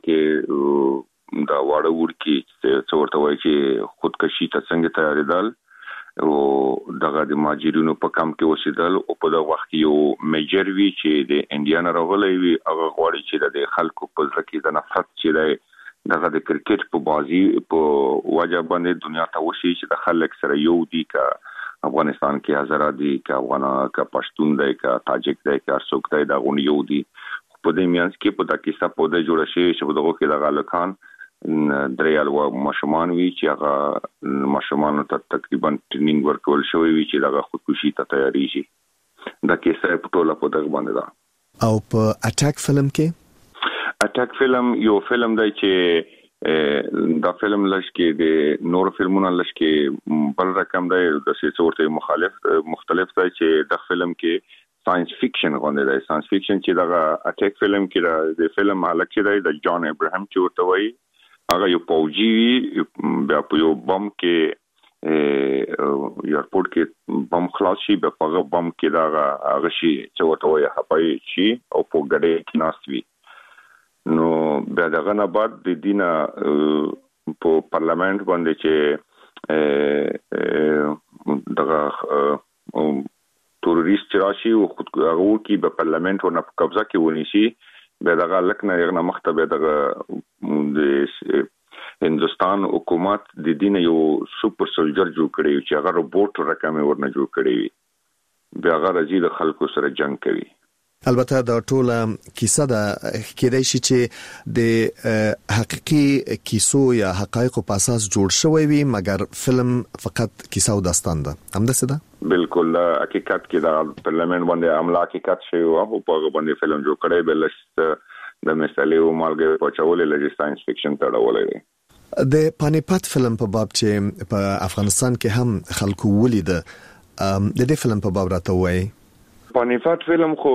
کې دا واړه ورکی چې ورته وایي چې خودکشي ته څنګه تیاریدل او دغه د ماجرینو په کم کې اوسېدل او په دغه وخت یو میجر وی چې د انډیان راغلی وی هغه غواړي چې د خلکو په ځکه کې د نفرت چې دغه د کرکټ په بازي په وجه باندې دنیا ته وشي چې د خلک سره یو دی کا افغانستان کې آزادي کا افغان کا پښتون دی کا تاجک دی کا څوک دی دا غونډ یو دی په دې میانس کې په دغه کیسه په دې جوړ شي چې په دغه کې د غالخان دریال و مشمان وی چې هغه مشمان ته تقریبا ټریننګ ورکول شوی وی چې دغه خودکشي ته تیاری شي دا کیسه په ټوله په دغه باندې دا او په اٹیک فلم کې اٹیک فلم یو فلم دی چې دا فلم لشکې د نور فلمونو لشکې بل رقم دی د سیسورته مختلف دی چې د فلم کې ساينس فیکشن غونډه دی. ساينس فیکشن چې دا اټیک فلم کې د فلم حالت کې دی د جان ابراهیم چې ورته وایي هغه یو پوجي بیا په یو بم کې ایرپورټ کې بم خلاص شي په هغه بم کې دا هغه شي چې ورته وایي هپای شي او په ګډه کې ناست وي. نو بیا دغه نه بعد د دینه په پارلیمنت باندې چې دغه تروریست راشي او خود هغه کی په پارلیمنت ورنه په قبضه کې ونیسي بیا دغه لکنه یغه مختبه دغه د هندستان حکومت د دینه یو سپر سولجر جوړ کړی چې هغه روبوټ رقم ورنه جوړ کړی بیا هغه راځي د خلکو سره جنگ کوي. البته دا ټوله کیسه ده کېدای شي چې د حقيقي کیسو یا حقایقو په اساس جوړ شوی وي مګر فلم فقط کیسه او داستان ده همداسې ده. بالکل حقیقت کې دا پارلیمنت باندې عمله حقیقت شوی او په هغه باندې فلم جوړ کړی بلش د مثالي او مالګه پچولې لږ ساينس فیکشن تړولې. د پانیپت فلم په باب چې په افغانستان کې هم خلکو ولید د دې فلم په باب راته وایي. پانیپت فلم خو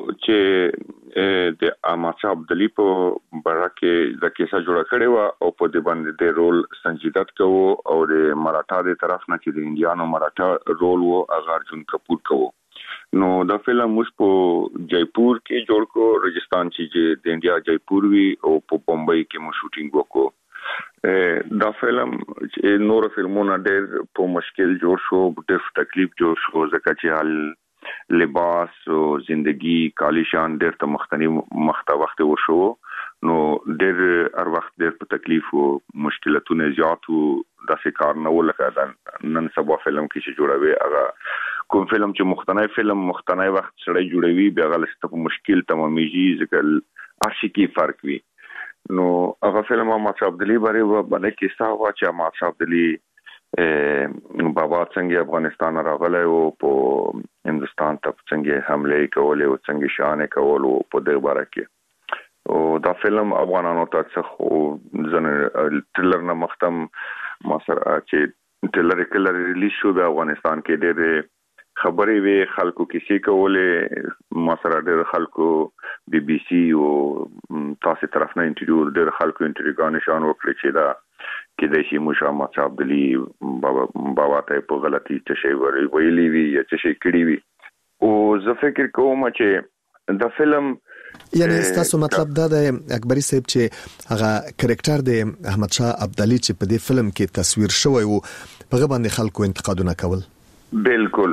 چې د احمد شاه ابدالي په باره کې د کیسه جوړه کړې و او په دې باندې د رول سنجیدت کوو او د مراఠا د طرف نه چې د انډیانو مراఠا رول وو هغه ارجن کپور کوو. نو دا فلم موږ په جیپور کې جوړ کو راجستان چې د انډیا جیپور وی او په بمبئی کې مو شوټینګ وکړو. دا فلم چې نور فلمونه ډېر په مشکل جوړ شو ډېر تکلیف جوړ شو ځکه چې حال لباس او زندگی کالیشان ډېر ته مخته وخت وشو نو ډېر هر وخت ډېر په تکلیف او مشکلاتونه زیات او د کار نه ولکه نن سبا فلم کې چې جوړوي هغه کوم فلم چې مختنی وخت سره جوړوي بیا غلسته په مشکل تمامېږي ځکه ارشي فرق وي. نو هغه فلم احمد شاه ابدالي باندې کیسه وا چې احمد شاه ابدالي بابا څنګه افغانستان راغلی او په هندستان ته څنګه حمله کولې او څنګه شان کولو په دې باره کې او دا فلم افغانانو ته څه ځنه ټریلر نه مختم ما سره چې ټریلر ریلیز شو د افغانستان کې ډېر خبرې وی خلکو کیسې کولې ما سره ډېر خلکو بي بي سي او تاسو طرف نه انټرویو ډېر خلکو انټرویو نشان وکړي چې دا کې د شي مشا احمد شاه ابدالي بابا ته په غلطي څه شی ویلي وي یا څه شی کړی وي او زه فکر کوم چې د فلم یعنی تاسو مطلب دا د اکبري صاحب چې هغه کریکټر د احمد شاه ابدالي چې په دې فلم کې تصویر شوی او په باندې خلکو انتقادونه کول. بالکل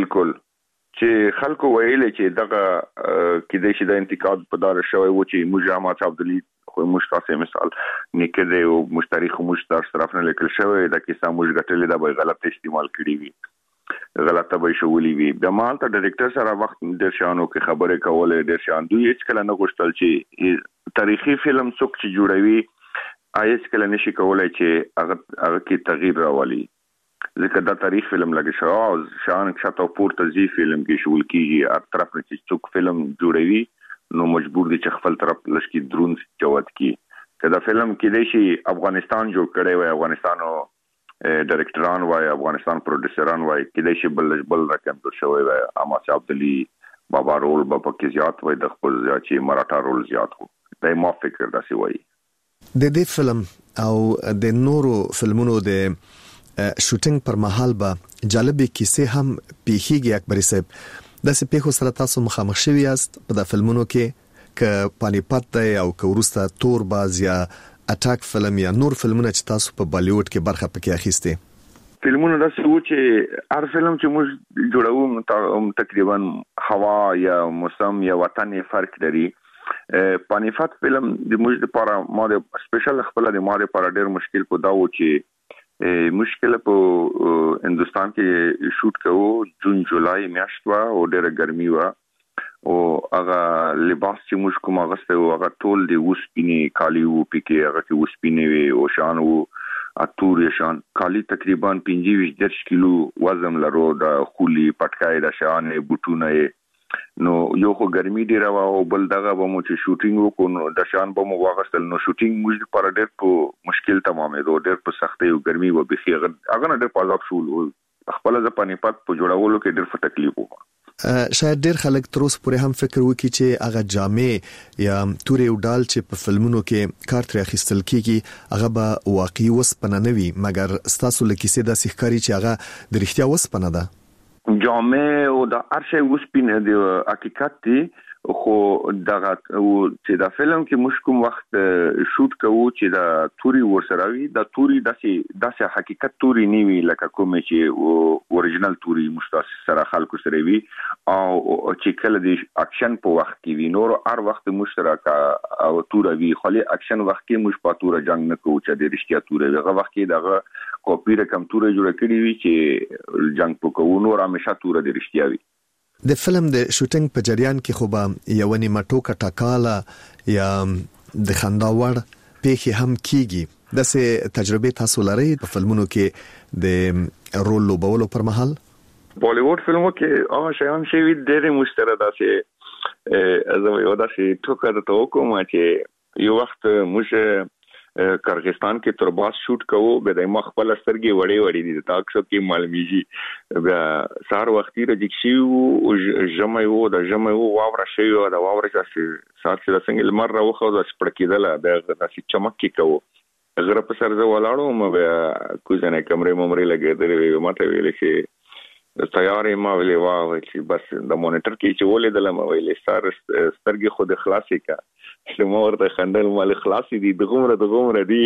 چې خلکو ویل چې دغه کې د شي د انتقاد په دار شوی و چې موږ احمد شاه ابدالي خو مشتاسه مثال نکده او مشتری خو مشتر طرف نه لیکل شوی دا کیسه موږ غټلې دا به غلط استعمال کړی وي غلطه به شولې وي د مال ته ډایرکټر سره وخت د شانو کې خبره کولې د شان دوی هیڅ کله نه غوښتل چې تاریخي فلم څوک چې جوړوي هیڅ کله نشي کولای چې هغه کې تغییر راولي ځکه دا تاریخ فلم لګي شو شان شاته پورته زی فلم کې شول کیږي هر طرف نه چې څوک فلم جوړوي نو مجبور دي چې خپل طرف لشکي درون جواد کی کدا فلم کې دی شي افغانستان جوړ کړي وای افغانستانو ډایرکټران وای افغانستان پروډوسران وای کې دی شي بل رقم جوړ شوی وای احمد شاه ابدالي بابا رول بابا کې زیات وای د خپل چې مراఠا رول زیات وو دا ما فکر داسي وای. د دې فلم او د نورو فلمونو د شوټینګ پر مهال به جالبه کیسه هم پیخیږي اکبري صاحب د سپېخو سره تاسو مخامخ شوی یاست په د فلمونو کې ک پانیپت دی او ک ورسته تور باز یا اټاک فلم یا نور فلمونه چې تاسو په بالیوډ کې برخه پکې اخیسته فلمونه داسې و چې هر فلم چې موږ جوړو تقریبا هوا یا موسم یا وطن فرق لري. پانیپت فلم د موږ لپاره ما د سپیشل خپل د ما لپاره ډېر مشکل په دا و چې مشکل په هندستان کې شوټ کوو جون جولای میاشت وا او ډېر ګرمي وا او هغه لباس چې موږ کوم غسته او هغه ټول دی وسپینی کالی وو پکې هغه کې وسپینی وي او شان وو اتور شان کالی تقریبا 25 کیلو وزن لرو د خولي پټکای د شان بوټونه نو یو خو ګرمي ډیره وا او بل دغه به مو چې شوټینګ وکړو نو د شان به مو واغستل نو شوټینګ موږ لپاره ډېر په مشکل تمامې دو ډېر په سختۍ او ګرمي و به هغه ډېر پازاب شول خپل ځپانی پات په جوړولو کې ډېر تکلیف و. شاید ډېر خلک تر اوسه پورې هم فکر وکړي چې هغه جامې یا توري او ډال چې په فلمونو کې کار تر اخیستل کیږي هغه به واقعي وسپنه نه وي مګر ستاسو لکیسه د سحکاري چې هغه د رښتیا وسپنه ده. جامې او د ارشه وسپنه د حقیقت دی خو دغه چې دا فلم کې مشکوم وخت شوټ کوو چې دا توري ورسره وي دا توري داسې حقیقت توري نیوي لکه کوم چې اوريجنال توري مشتاس سره خلکو سره وي او چې کله د اکشن په وخت کې وي نور هر وخت مشترک او تور وي خو له اکشن وخت کې مش په تور جنگ نه کوو چې د رښتیا تور وي هغه وخت کې دغه کاپی رقم تور جوړ کړی وي چې جنگ په کوو نور همیشه تور د رښتیا وي. د فلم د شوټینګ په جریان کې خو به یو نیمه ټوکه ټاکاله یا د خنداوړ پیښې هم کیږي داسې تجربه تاسو لرئ په فلمونو کې د رول لوبولو پر مهال؟ بالیووډ فلمو کې هغه شیان شوي ډېرې مشترک داسې ازم یو داسې ټوکه ته وکوم چې یو وخت موږ کرغستان کې ترباس شوټ کوو به د مخ په لسترګي وړي دي تاکسو کې معلومیږي بیا سار وختي رجکشي او جمعو د جمعو واوره شي او د واوره چې سات چې څنګه لمر راوخو د سپړکیدل د داسې چمک کې کوو غره په سر زه ولاړو مې بیا کوزنه کمرې ممرې لګېدلې ماته ویل چې تیارې ما ویلې واه چې بس د مونیټر کې چې ولیدل ما ویلې سار سترګې خود خلاصې کا شمه ورته خندل مال خلاصې دي دغه دي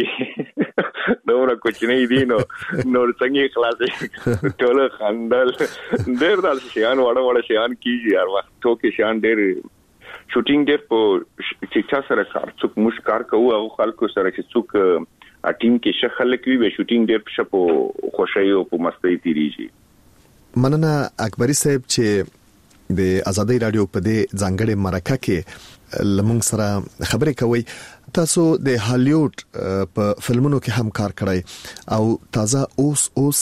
دومره کوچنی دي نو نور څنګه خلاصې ټول خندل ډېر دال شيان وړه شيان کیږي هر وخت ټوکې شيان ډېر شوټینګ ډېر په چې چا سره کار څوک مش کار کوو او خلکو سره چې څوک ټیم کې شخل کوي به شوټینګ ډېر په خوشحالي او په مستۍ تیریږي. مننه اکبري صاحب چې د آزادۍ رادیو په دې ځانګړې مرکه کې لمونږ سره خبرې کوي. تاسو د هالیوډ په فلمونو کې هم کار کړی او تازه اوس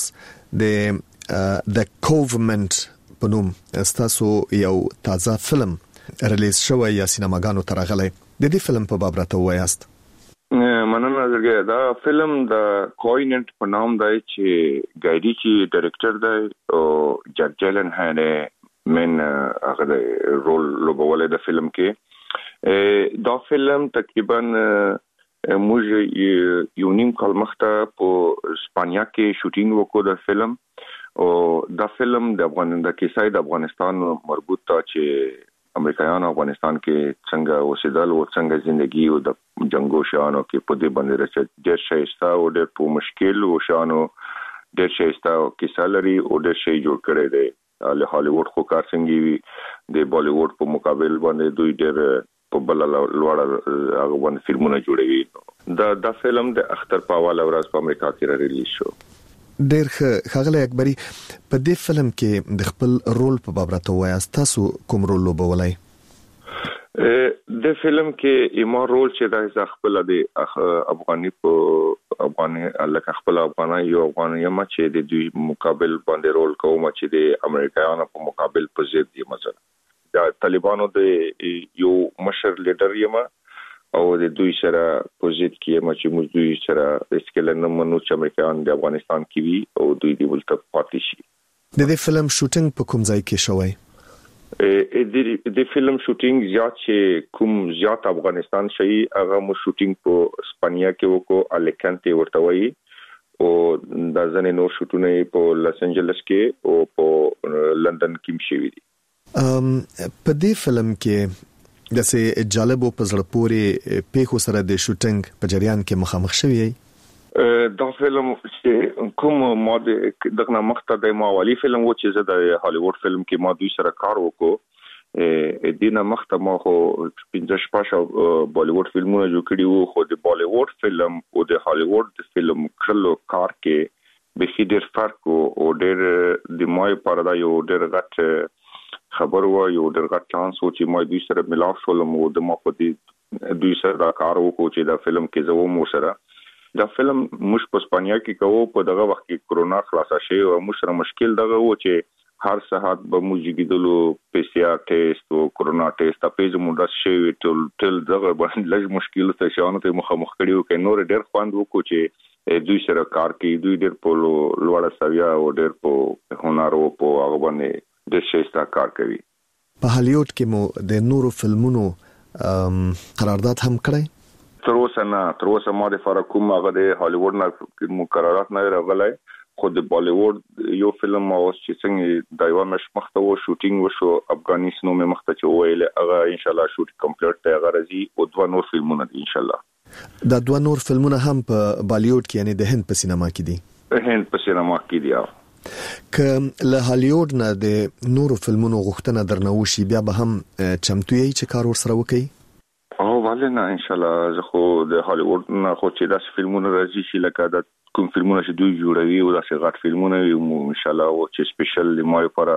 د کوومنت په نوم تاسو یو تازه فلم ریلیز شوی یا سینماګانو ته راغلی د دې فلم په باب راته وایاست. مننه درګه دا فلم د کویننت په نام دی چې ګایډي چې ډایرکټر دی او جک جیلن هانه من هغه رول لوبولې د فلم کې دا فلم تقریبا موږ یو نیم کال مخته په اسپانیا کې شوټینګ وکړو د فلم او دا فلم د کیسې د افغانستان مربوط ته چې امریکایانو افغانستان کې څنګه اوسېدل او څنګه ژوندۍ او د جنگو شانو کې په دې باندې راځي ډېر شایسته او ډېر په مشکل او شانو ډېر شایسته او کیسالري او ډېر شی جوړ کړی دی له هالیوډ خو کار څنګه وي د بالیوډ په مقابل باندې دوی ډېر په بل لوړ هغه باندې فلمونه جوړوي دا فلم د اختر په اول ورځ په امریکا کې ریلیز شو. ډېر ښاغلی اکبري په دې فلم کې د خپل رول په باب راته وایاست تاسو کوم رول لوبولای؟ د فلم کې ایمار رول چې د خپل د افغاني لکه خپل افغاني یو افغاني ما چې د دوی مقابل باندې رول کوم چې د امریکایانو په مقابل په ضد دی مثلا د طالبانو د یو مشر لیډر یم او د دوی سره په ضد کې ما چې موږ دوی سره اسکل نه منو چې امریکایان د افغانستان کې وي او دوی د ولته پاتې شي. د دې فلم شوټینګ په کوم ځای کې شوی؟ د فلم شوټینګ کوم زیات افغانستان شي هغه مو شوټینګ په اسپانیا کې وکړو الیکانته ورته وایي او د ځنې نور شوټونه په لاس انجلس کې او په لندن کې شوي دي. په دې فلم کې د سه جالب او پزړه پورې پیښو سره د شوټینګ په جریان کې مخامخ شوی. دا فلم چې کوم ماده دغه مخته د ماوالي فلم و چې زه د هالیوډ فلم کې ما دوی سره کار وکړو دینه مخته ما خو 15 شپه بالیوډ فلمونه جوړ کړي وو خو د بالیوډ فلم او د هالیوډ فلم کلو کار کې به ډېر فرق او ډېر د مای پردا یو ډېر غټ خبر و یو ډېر غټ چانس و چې ما دوی سره ملاو شولم او د ما په دې دوی سره کار وکړو چې دا فلم کې زه مو سره دا فلم مش په اسپانیا کې کوو په دغه وخت کې کرونا خلاص شي او مش سره مشکل دغه و چې هر ساعت به موجودلو پی سی آر ټیسټ او کرونا ټیسټ په زموږ د شی ټل دغه باندې لږ مشکل ته شانو ته مخامخ کړیو کې نور ډېر خوند وکړو چې دوی سره کار کوي دوی ډېر په لوړه سویا او ډېر په هنر او په هغه باندې د شیستا کار کوي. په هالیوډ کې مو د نورو فلمونو قرارداد هم کړی؟ تر اوسه ما د فارکوم هغه د هالیوډ نه مقررات نه راغلی خو د بالیوډ یو فلم اوس چې څنګه دایو مش مخته و شوټینګ وشو افغانستان نو مخته چې ویل هغه ان شاء الله شوټ کمپلیټ ته هغه راځي او دوه نور فلمونه دي ان شاء الله. دا دوه نور فلمونه هم په بالیوډ کې یعنی د هند په سینما کې دي؟ هند په سینما کې دي. که له هالیوډ نه د نورو فلمونو غوښتنه درنوشي بیا به هم چمتو یې چې کار ورسره وکړي؟ والله نه ان شاء الله زه خو د هالیوډ نه خو چې داس فلمونه راځي چې لکه د کوم فلمونه چې دوی جوړوي او داسې غټ فلمونه ان شاء الله او چې سپیشل ما لپاره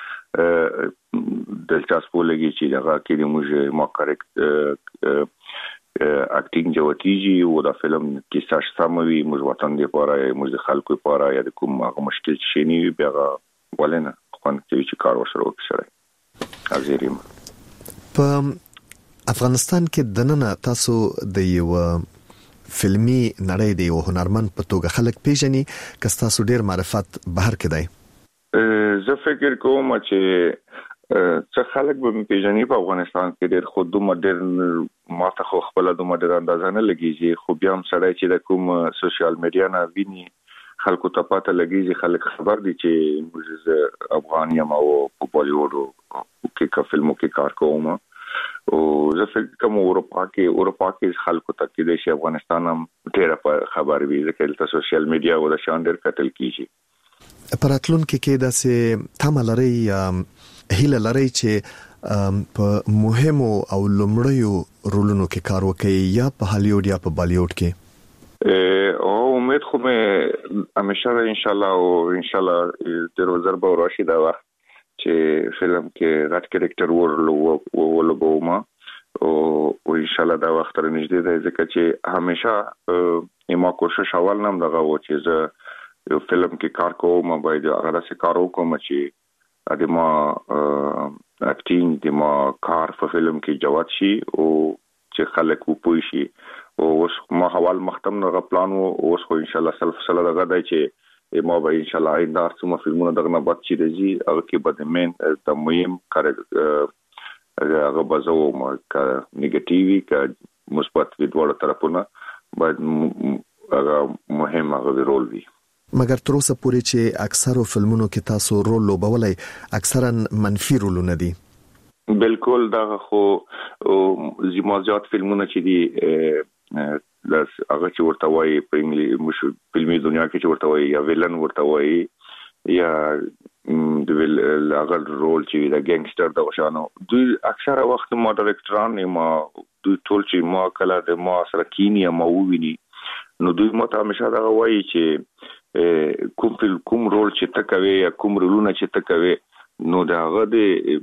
دلچسپ ولګي چې هغه کې موږ ما کریکټ اکټینګ جوړیږي او دا فلم کې ساش سموي موږ وطن دی لپاره موږ د خلکو لپاره یا د کوم هغه مشکل شي نه بیا ولنه خو چې کار وشرو کړی ازيریم. په افغانستان کې دننه تاسو د یو فلمي نړۍ دی او هنرمند په توګه خلک پیژني که تاسو ډیر معرفت بهر کې دی؟ زه فکر کوم چې څه خلک به پیژني په افغانستان کې ډیر خود دومره ډیر ماته خو خپل دومره ډیر اندازه نه لګیږي خو بیا هم سړی چې د کوم سوشل میډیا نه ویني خلکو ته پته لګیږي خلک خبر دي چې موږ افغان یم او په بالیوډ کې فلمو کې کار کوم او زه فکر کوم اروپا کې خلکو ته کې د افغانستان هم ډېر خبر وي ځکه چې سوشل میډیا او د شان ډېر کتل کیږي. پراتلونکو کې داسې تمه لري هیله لري چې په مهمو او لومړیو رولونو کې کار وکړي یا په هالیوډ یا په بالیوډ کې؟ او امید خو مې همیشه ان شاء الله او ان شاء الله د روزر به راشي دا وخت چې فلم کې غټ کریکټر ولوبوم او ان شاء الله دا وخت رنځدې دی ځکه چې همیشه ما کوشش اول نم دغه و چې زه یو فلم کې کار کوم باید هغه څه کار وکم چې د ما اکټینګ د ما کار په فلم کې جوات شي او چې خلک وپوي شي او اوس ما حوال مختم نه پلان او اوس خو ان شاء الله سلف سره دغه دی چې ما به ان شاء الله آینده څومره فلمونه دغه نه بعد چې راځي هغه کې به د مین د مهم کار هغه بزو ما کا نیگیټیوي کا مثبت ویډیو طرفونه باید هغه مهم هغه رول وي. مګر تر اوسه پورې چې اکثرو فلمونو کې تاسو رول لوبولای اکثرا منفي رولونه دي؟ بالکل دا خو زموږ فلمونه چې دي لاس هغه چې ورته وایي په انګلیسي فلمي دنیا کې چې ورته وایي یا ویلن ورته وایي یا د هغه رول چې د ګینګستر د وشانو دوی اکثره وخت ما ډایرکټران ما دوی ټول چې ما کله د ما سره کینی ما وویني نو دوی ماته همیشه دا وایي چې کوم رول چې تکوي یا کوم رولونه چې تکوي نو دا هغه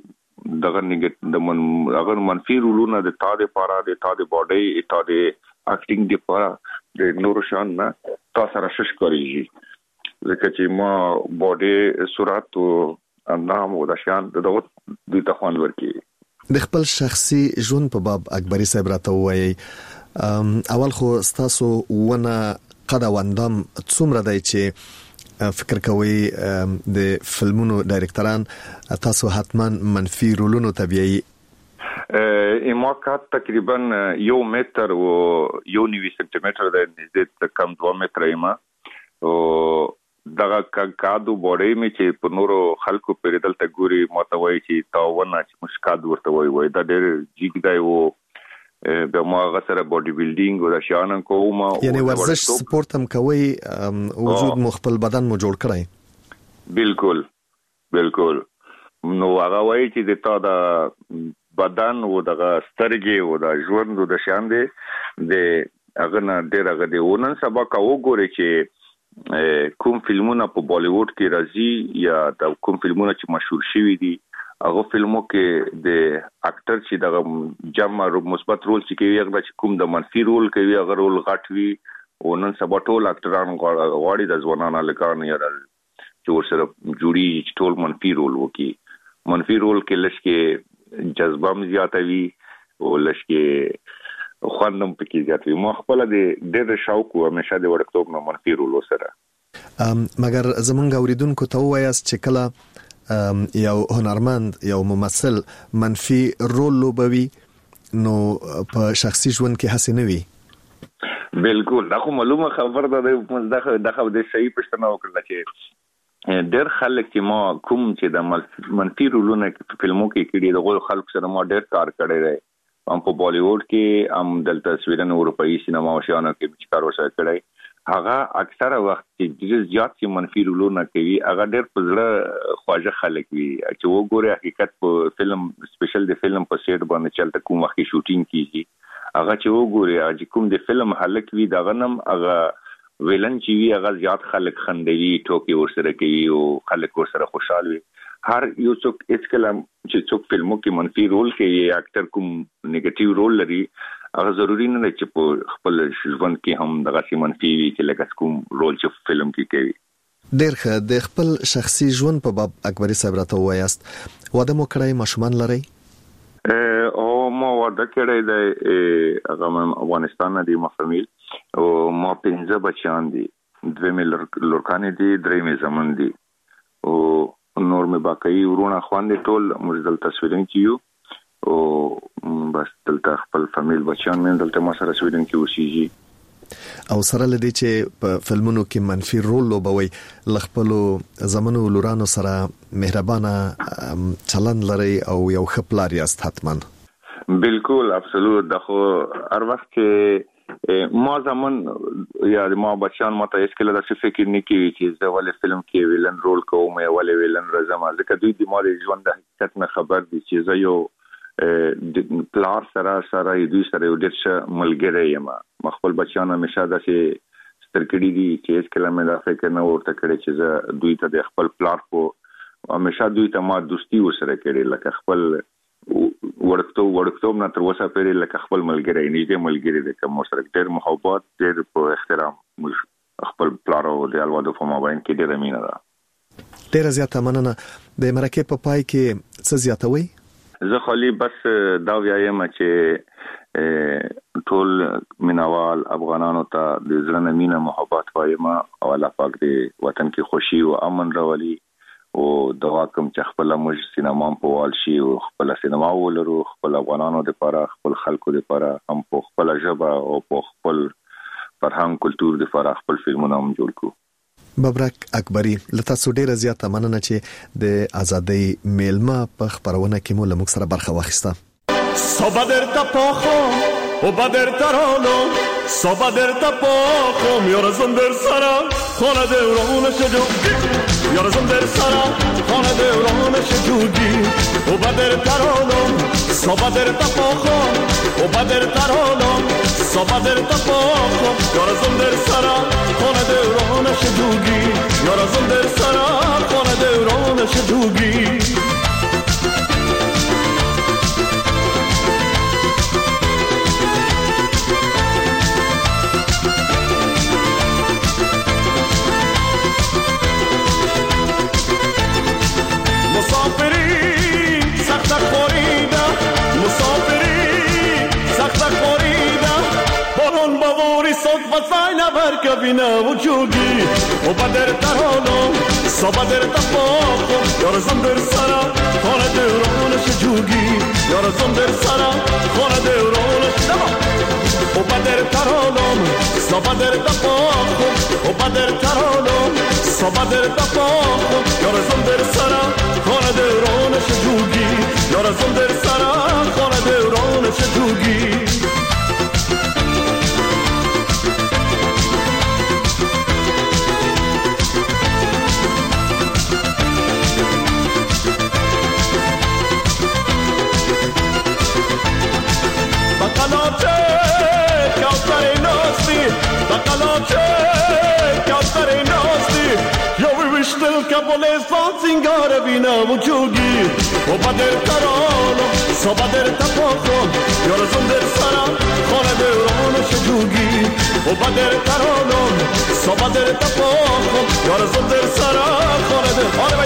دغه منفي رولونه د تا د پاره د تا د باډي تا د اکټینګ د پاره د نورو شان نه تاسو سره شش کوي ځکه چې ما باډي صورت او اندام او د شان دغه د تخوان ورکی. د خپل شخصي ژوند په باب اکبري صاحب راته وایي اول خو تاسو ونه قد وندم څومره دی چې فکر کوي د فلمونو ډایرکټران تاسو حتما منفي رولونو طبيعي ما کات تقریبا 1 متر او 1 سنتي متر د نږدې کم 2 متر ایما او دغه کادو بوډي می چې په نورو خلکو پیریدل ته ګوري متوي چې تاونه چې مشکاد ورته وای دا ډېر جګ دی او به ما غسر باډي بيلډینګ او شانن کوم یعنی ورزش سپورت هم کوي وجود مخبل بدن مو جوړ کړی؟ بالکل نو هغه وای چې د تا د بدن او د سترګې او د ژوند او د شان دي د هغه نه ډېر هغه دی ونن سبا کا وګوري چې کوم فلمونه په بالیوډ کې راځي یا د کوم فلمونه چې مشهور شوي دي هغه فلمو کې د اکټر چې د جمع مثبت رول چې کوي هغه چې کوم د منفي رول کوي هغه رول غټ وي او نن سبا ټول اکټران غواړي د ځوانانو لکان یا چې ورسره جوړي چې ټول منفي رول وکي. منفي رول کې لږ جذبه زیاتوي او لږ کې خوندم پکې زیاتوي. ما خپل د ډېر شوق او همیشه د وړکتوب نه منفي رول وسره. مګر زمونږ اوریدونکو ته وایاست چې کله یو هنرمند یو ممثل منفي رول لوبوي نو په شخصي ژوند کې هڅه نه وي. بالکل دا خو معلومه خبر ده دغه د صحیح پښتنه وکړه چې ډېر خلک چې ما کوم چې د منفي رولونه په فلمو کې کړي دغه خلک سره ما ډېر کار کړی دی. هم په بالیووډ کې هم دلته سویډن اروپایي سینما او شانو کې کار وسره کړی. هغه اکثره وخت چې ډېر زیات چې منفي رولونه کوي هغه ډېر په زړه خواږه خلک وي چې وګوري حقیقت په فلم سپیشل د فلم په سیټ باندې چلته کوم وخت شوټینګ کیږي هغه چې وګوري چې کوم د فلم هلک وي دا غنم هغه ویلن چې وي هغه زیات خلک خندوي ټوکی ورسره کوي او خلک ورسره خوشاله وي. هر یو څوک اسکلم چې څوک فلمو کې منفي رول کوي اکټر کوم نیگیټیو رول لري هغه ضروری نه دی چې په خپل ژوند کې هم دغه سي منفي وي چې لکه کوم رول چې فلم کې کوي. ډېر ښه. د خپل شخصي ژوند په باب اکبري صاحب راته وایاست واده مو کړی ماشومان لري؟ او ما واده کړی دی هغه افغانستان نه دی ما فامیل او ما 15 بچیان دي 2 لورکانې دي 3 زمون دي او نور مې باقي ورونه خواندې ټول موږ دلته سویډن کې یو او بس دلته خپل فامیل بچیان مې دلته ما سره سویډن کې اوسېږي. او سره لدی چې په فلمونو کې منفي رول لوبوي لخپلو زمونو لورانو سره مهربانه چلند لري او یو خپلار یاست حتما. بالکل ابسولوت دغه هر وخت کې ما زمون یا ما بچان ماته هیڅ کله د فکر نه کوي چې زه ولې فلم کې ویلن رول کوم یا ولې ویلن راځم ځکه دوی د مال ژوند د حقیقت نه خبر دي چې زه یو پلار سره دوی سره یو ډېر ښه ملګری یم. ما خپل بچان همیشه داسې سترګړي دي چې هیڅ کله مې دا فکر نه ورته کړی چې زه دوی ته د خپل پلار په همیشه دوی ته ما دوستي ورسره کړې لکه خپل وړکتوب نه تر اوسه پورې لکه خپل ملګری نږدې ملګری دی کوم سره ډېر محبت ډېر په احترام خپل پلار او د الوادو په مابین کې ډېر مینه ده. ډېر زیاته مننه. د مرکه په پای کې څه زیاتوي؟ زه خالي بس دا وایم چې ټول مینوال افغانانو ته د زړه مینه محبت وایم او الله پاک دې وطن کې خوشي او امن راولي او دغه کوم چې خپل موږ سینما په وال شي او خپل سینما ولرو خپل افغانانو لپاره خپل خلکو لپاره هم په خپل ژبه او په خپل فرهنګ کلچر لپاره خپل فلمونه هم جوړ کو. ببرک اکبری لته ډیره زیاته مننه چې د ازادۍ میلمه په خبرونه کې مو لمک سره برخه واخیسته. صبادر تپاخو و بدر ترانو صبادر تپاخو میارزم در سرا خانه دوران شجو یارزم در سرا خانه دوران شجوگی و بدر ترانو صبادر تپاخو و بدر ترانو صبادر تپاخو یارزم در سرا خانه دوران شجوگی یارزم در سرا خانه دوران شجوگی kabina uçugi o bader tarano sabader tapoko yarzam der sara khona devron shugi yarzam der sara khona devron o bader tarano sabader tapoko o bader tarano sabader tapoko yarzam der sara khona devron shugi yarzam der sara khona devron shugi Bolestan singara bina uçugi o bader tarano sabader tapoko yarazım der sara khona devran shugi o bader tarano sabader tapoko yarazım der sara حال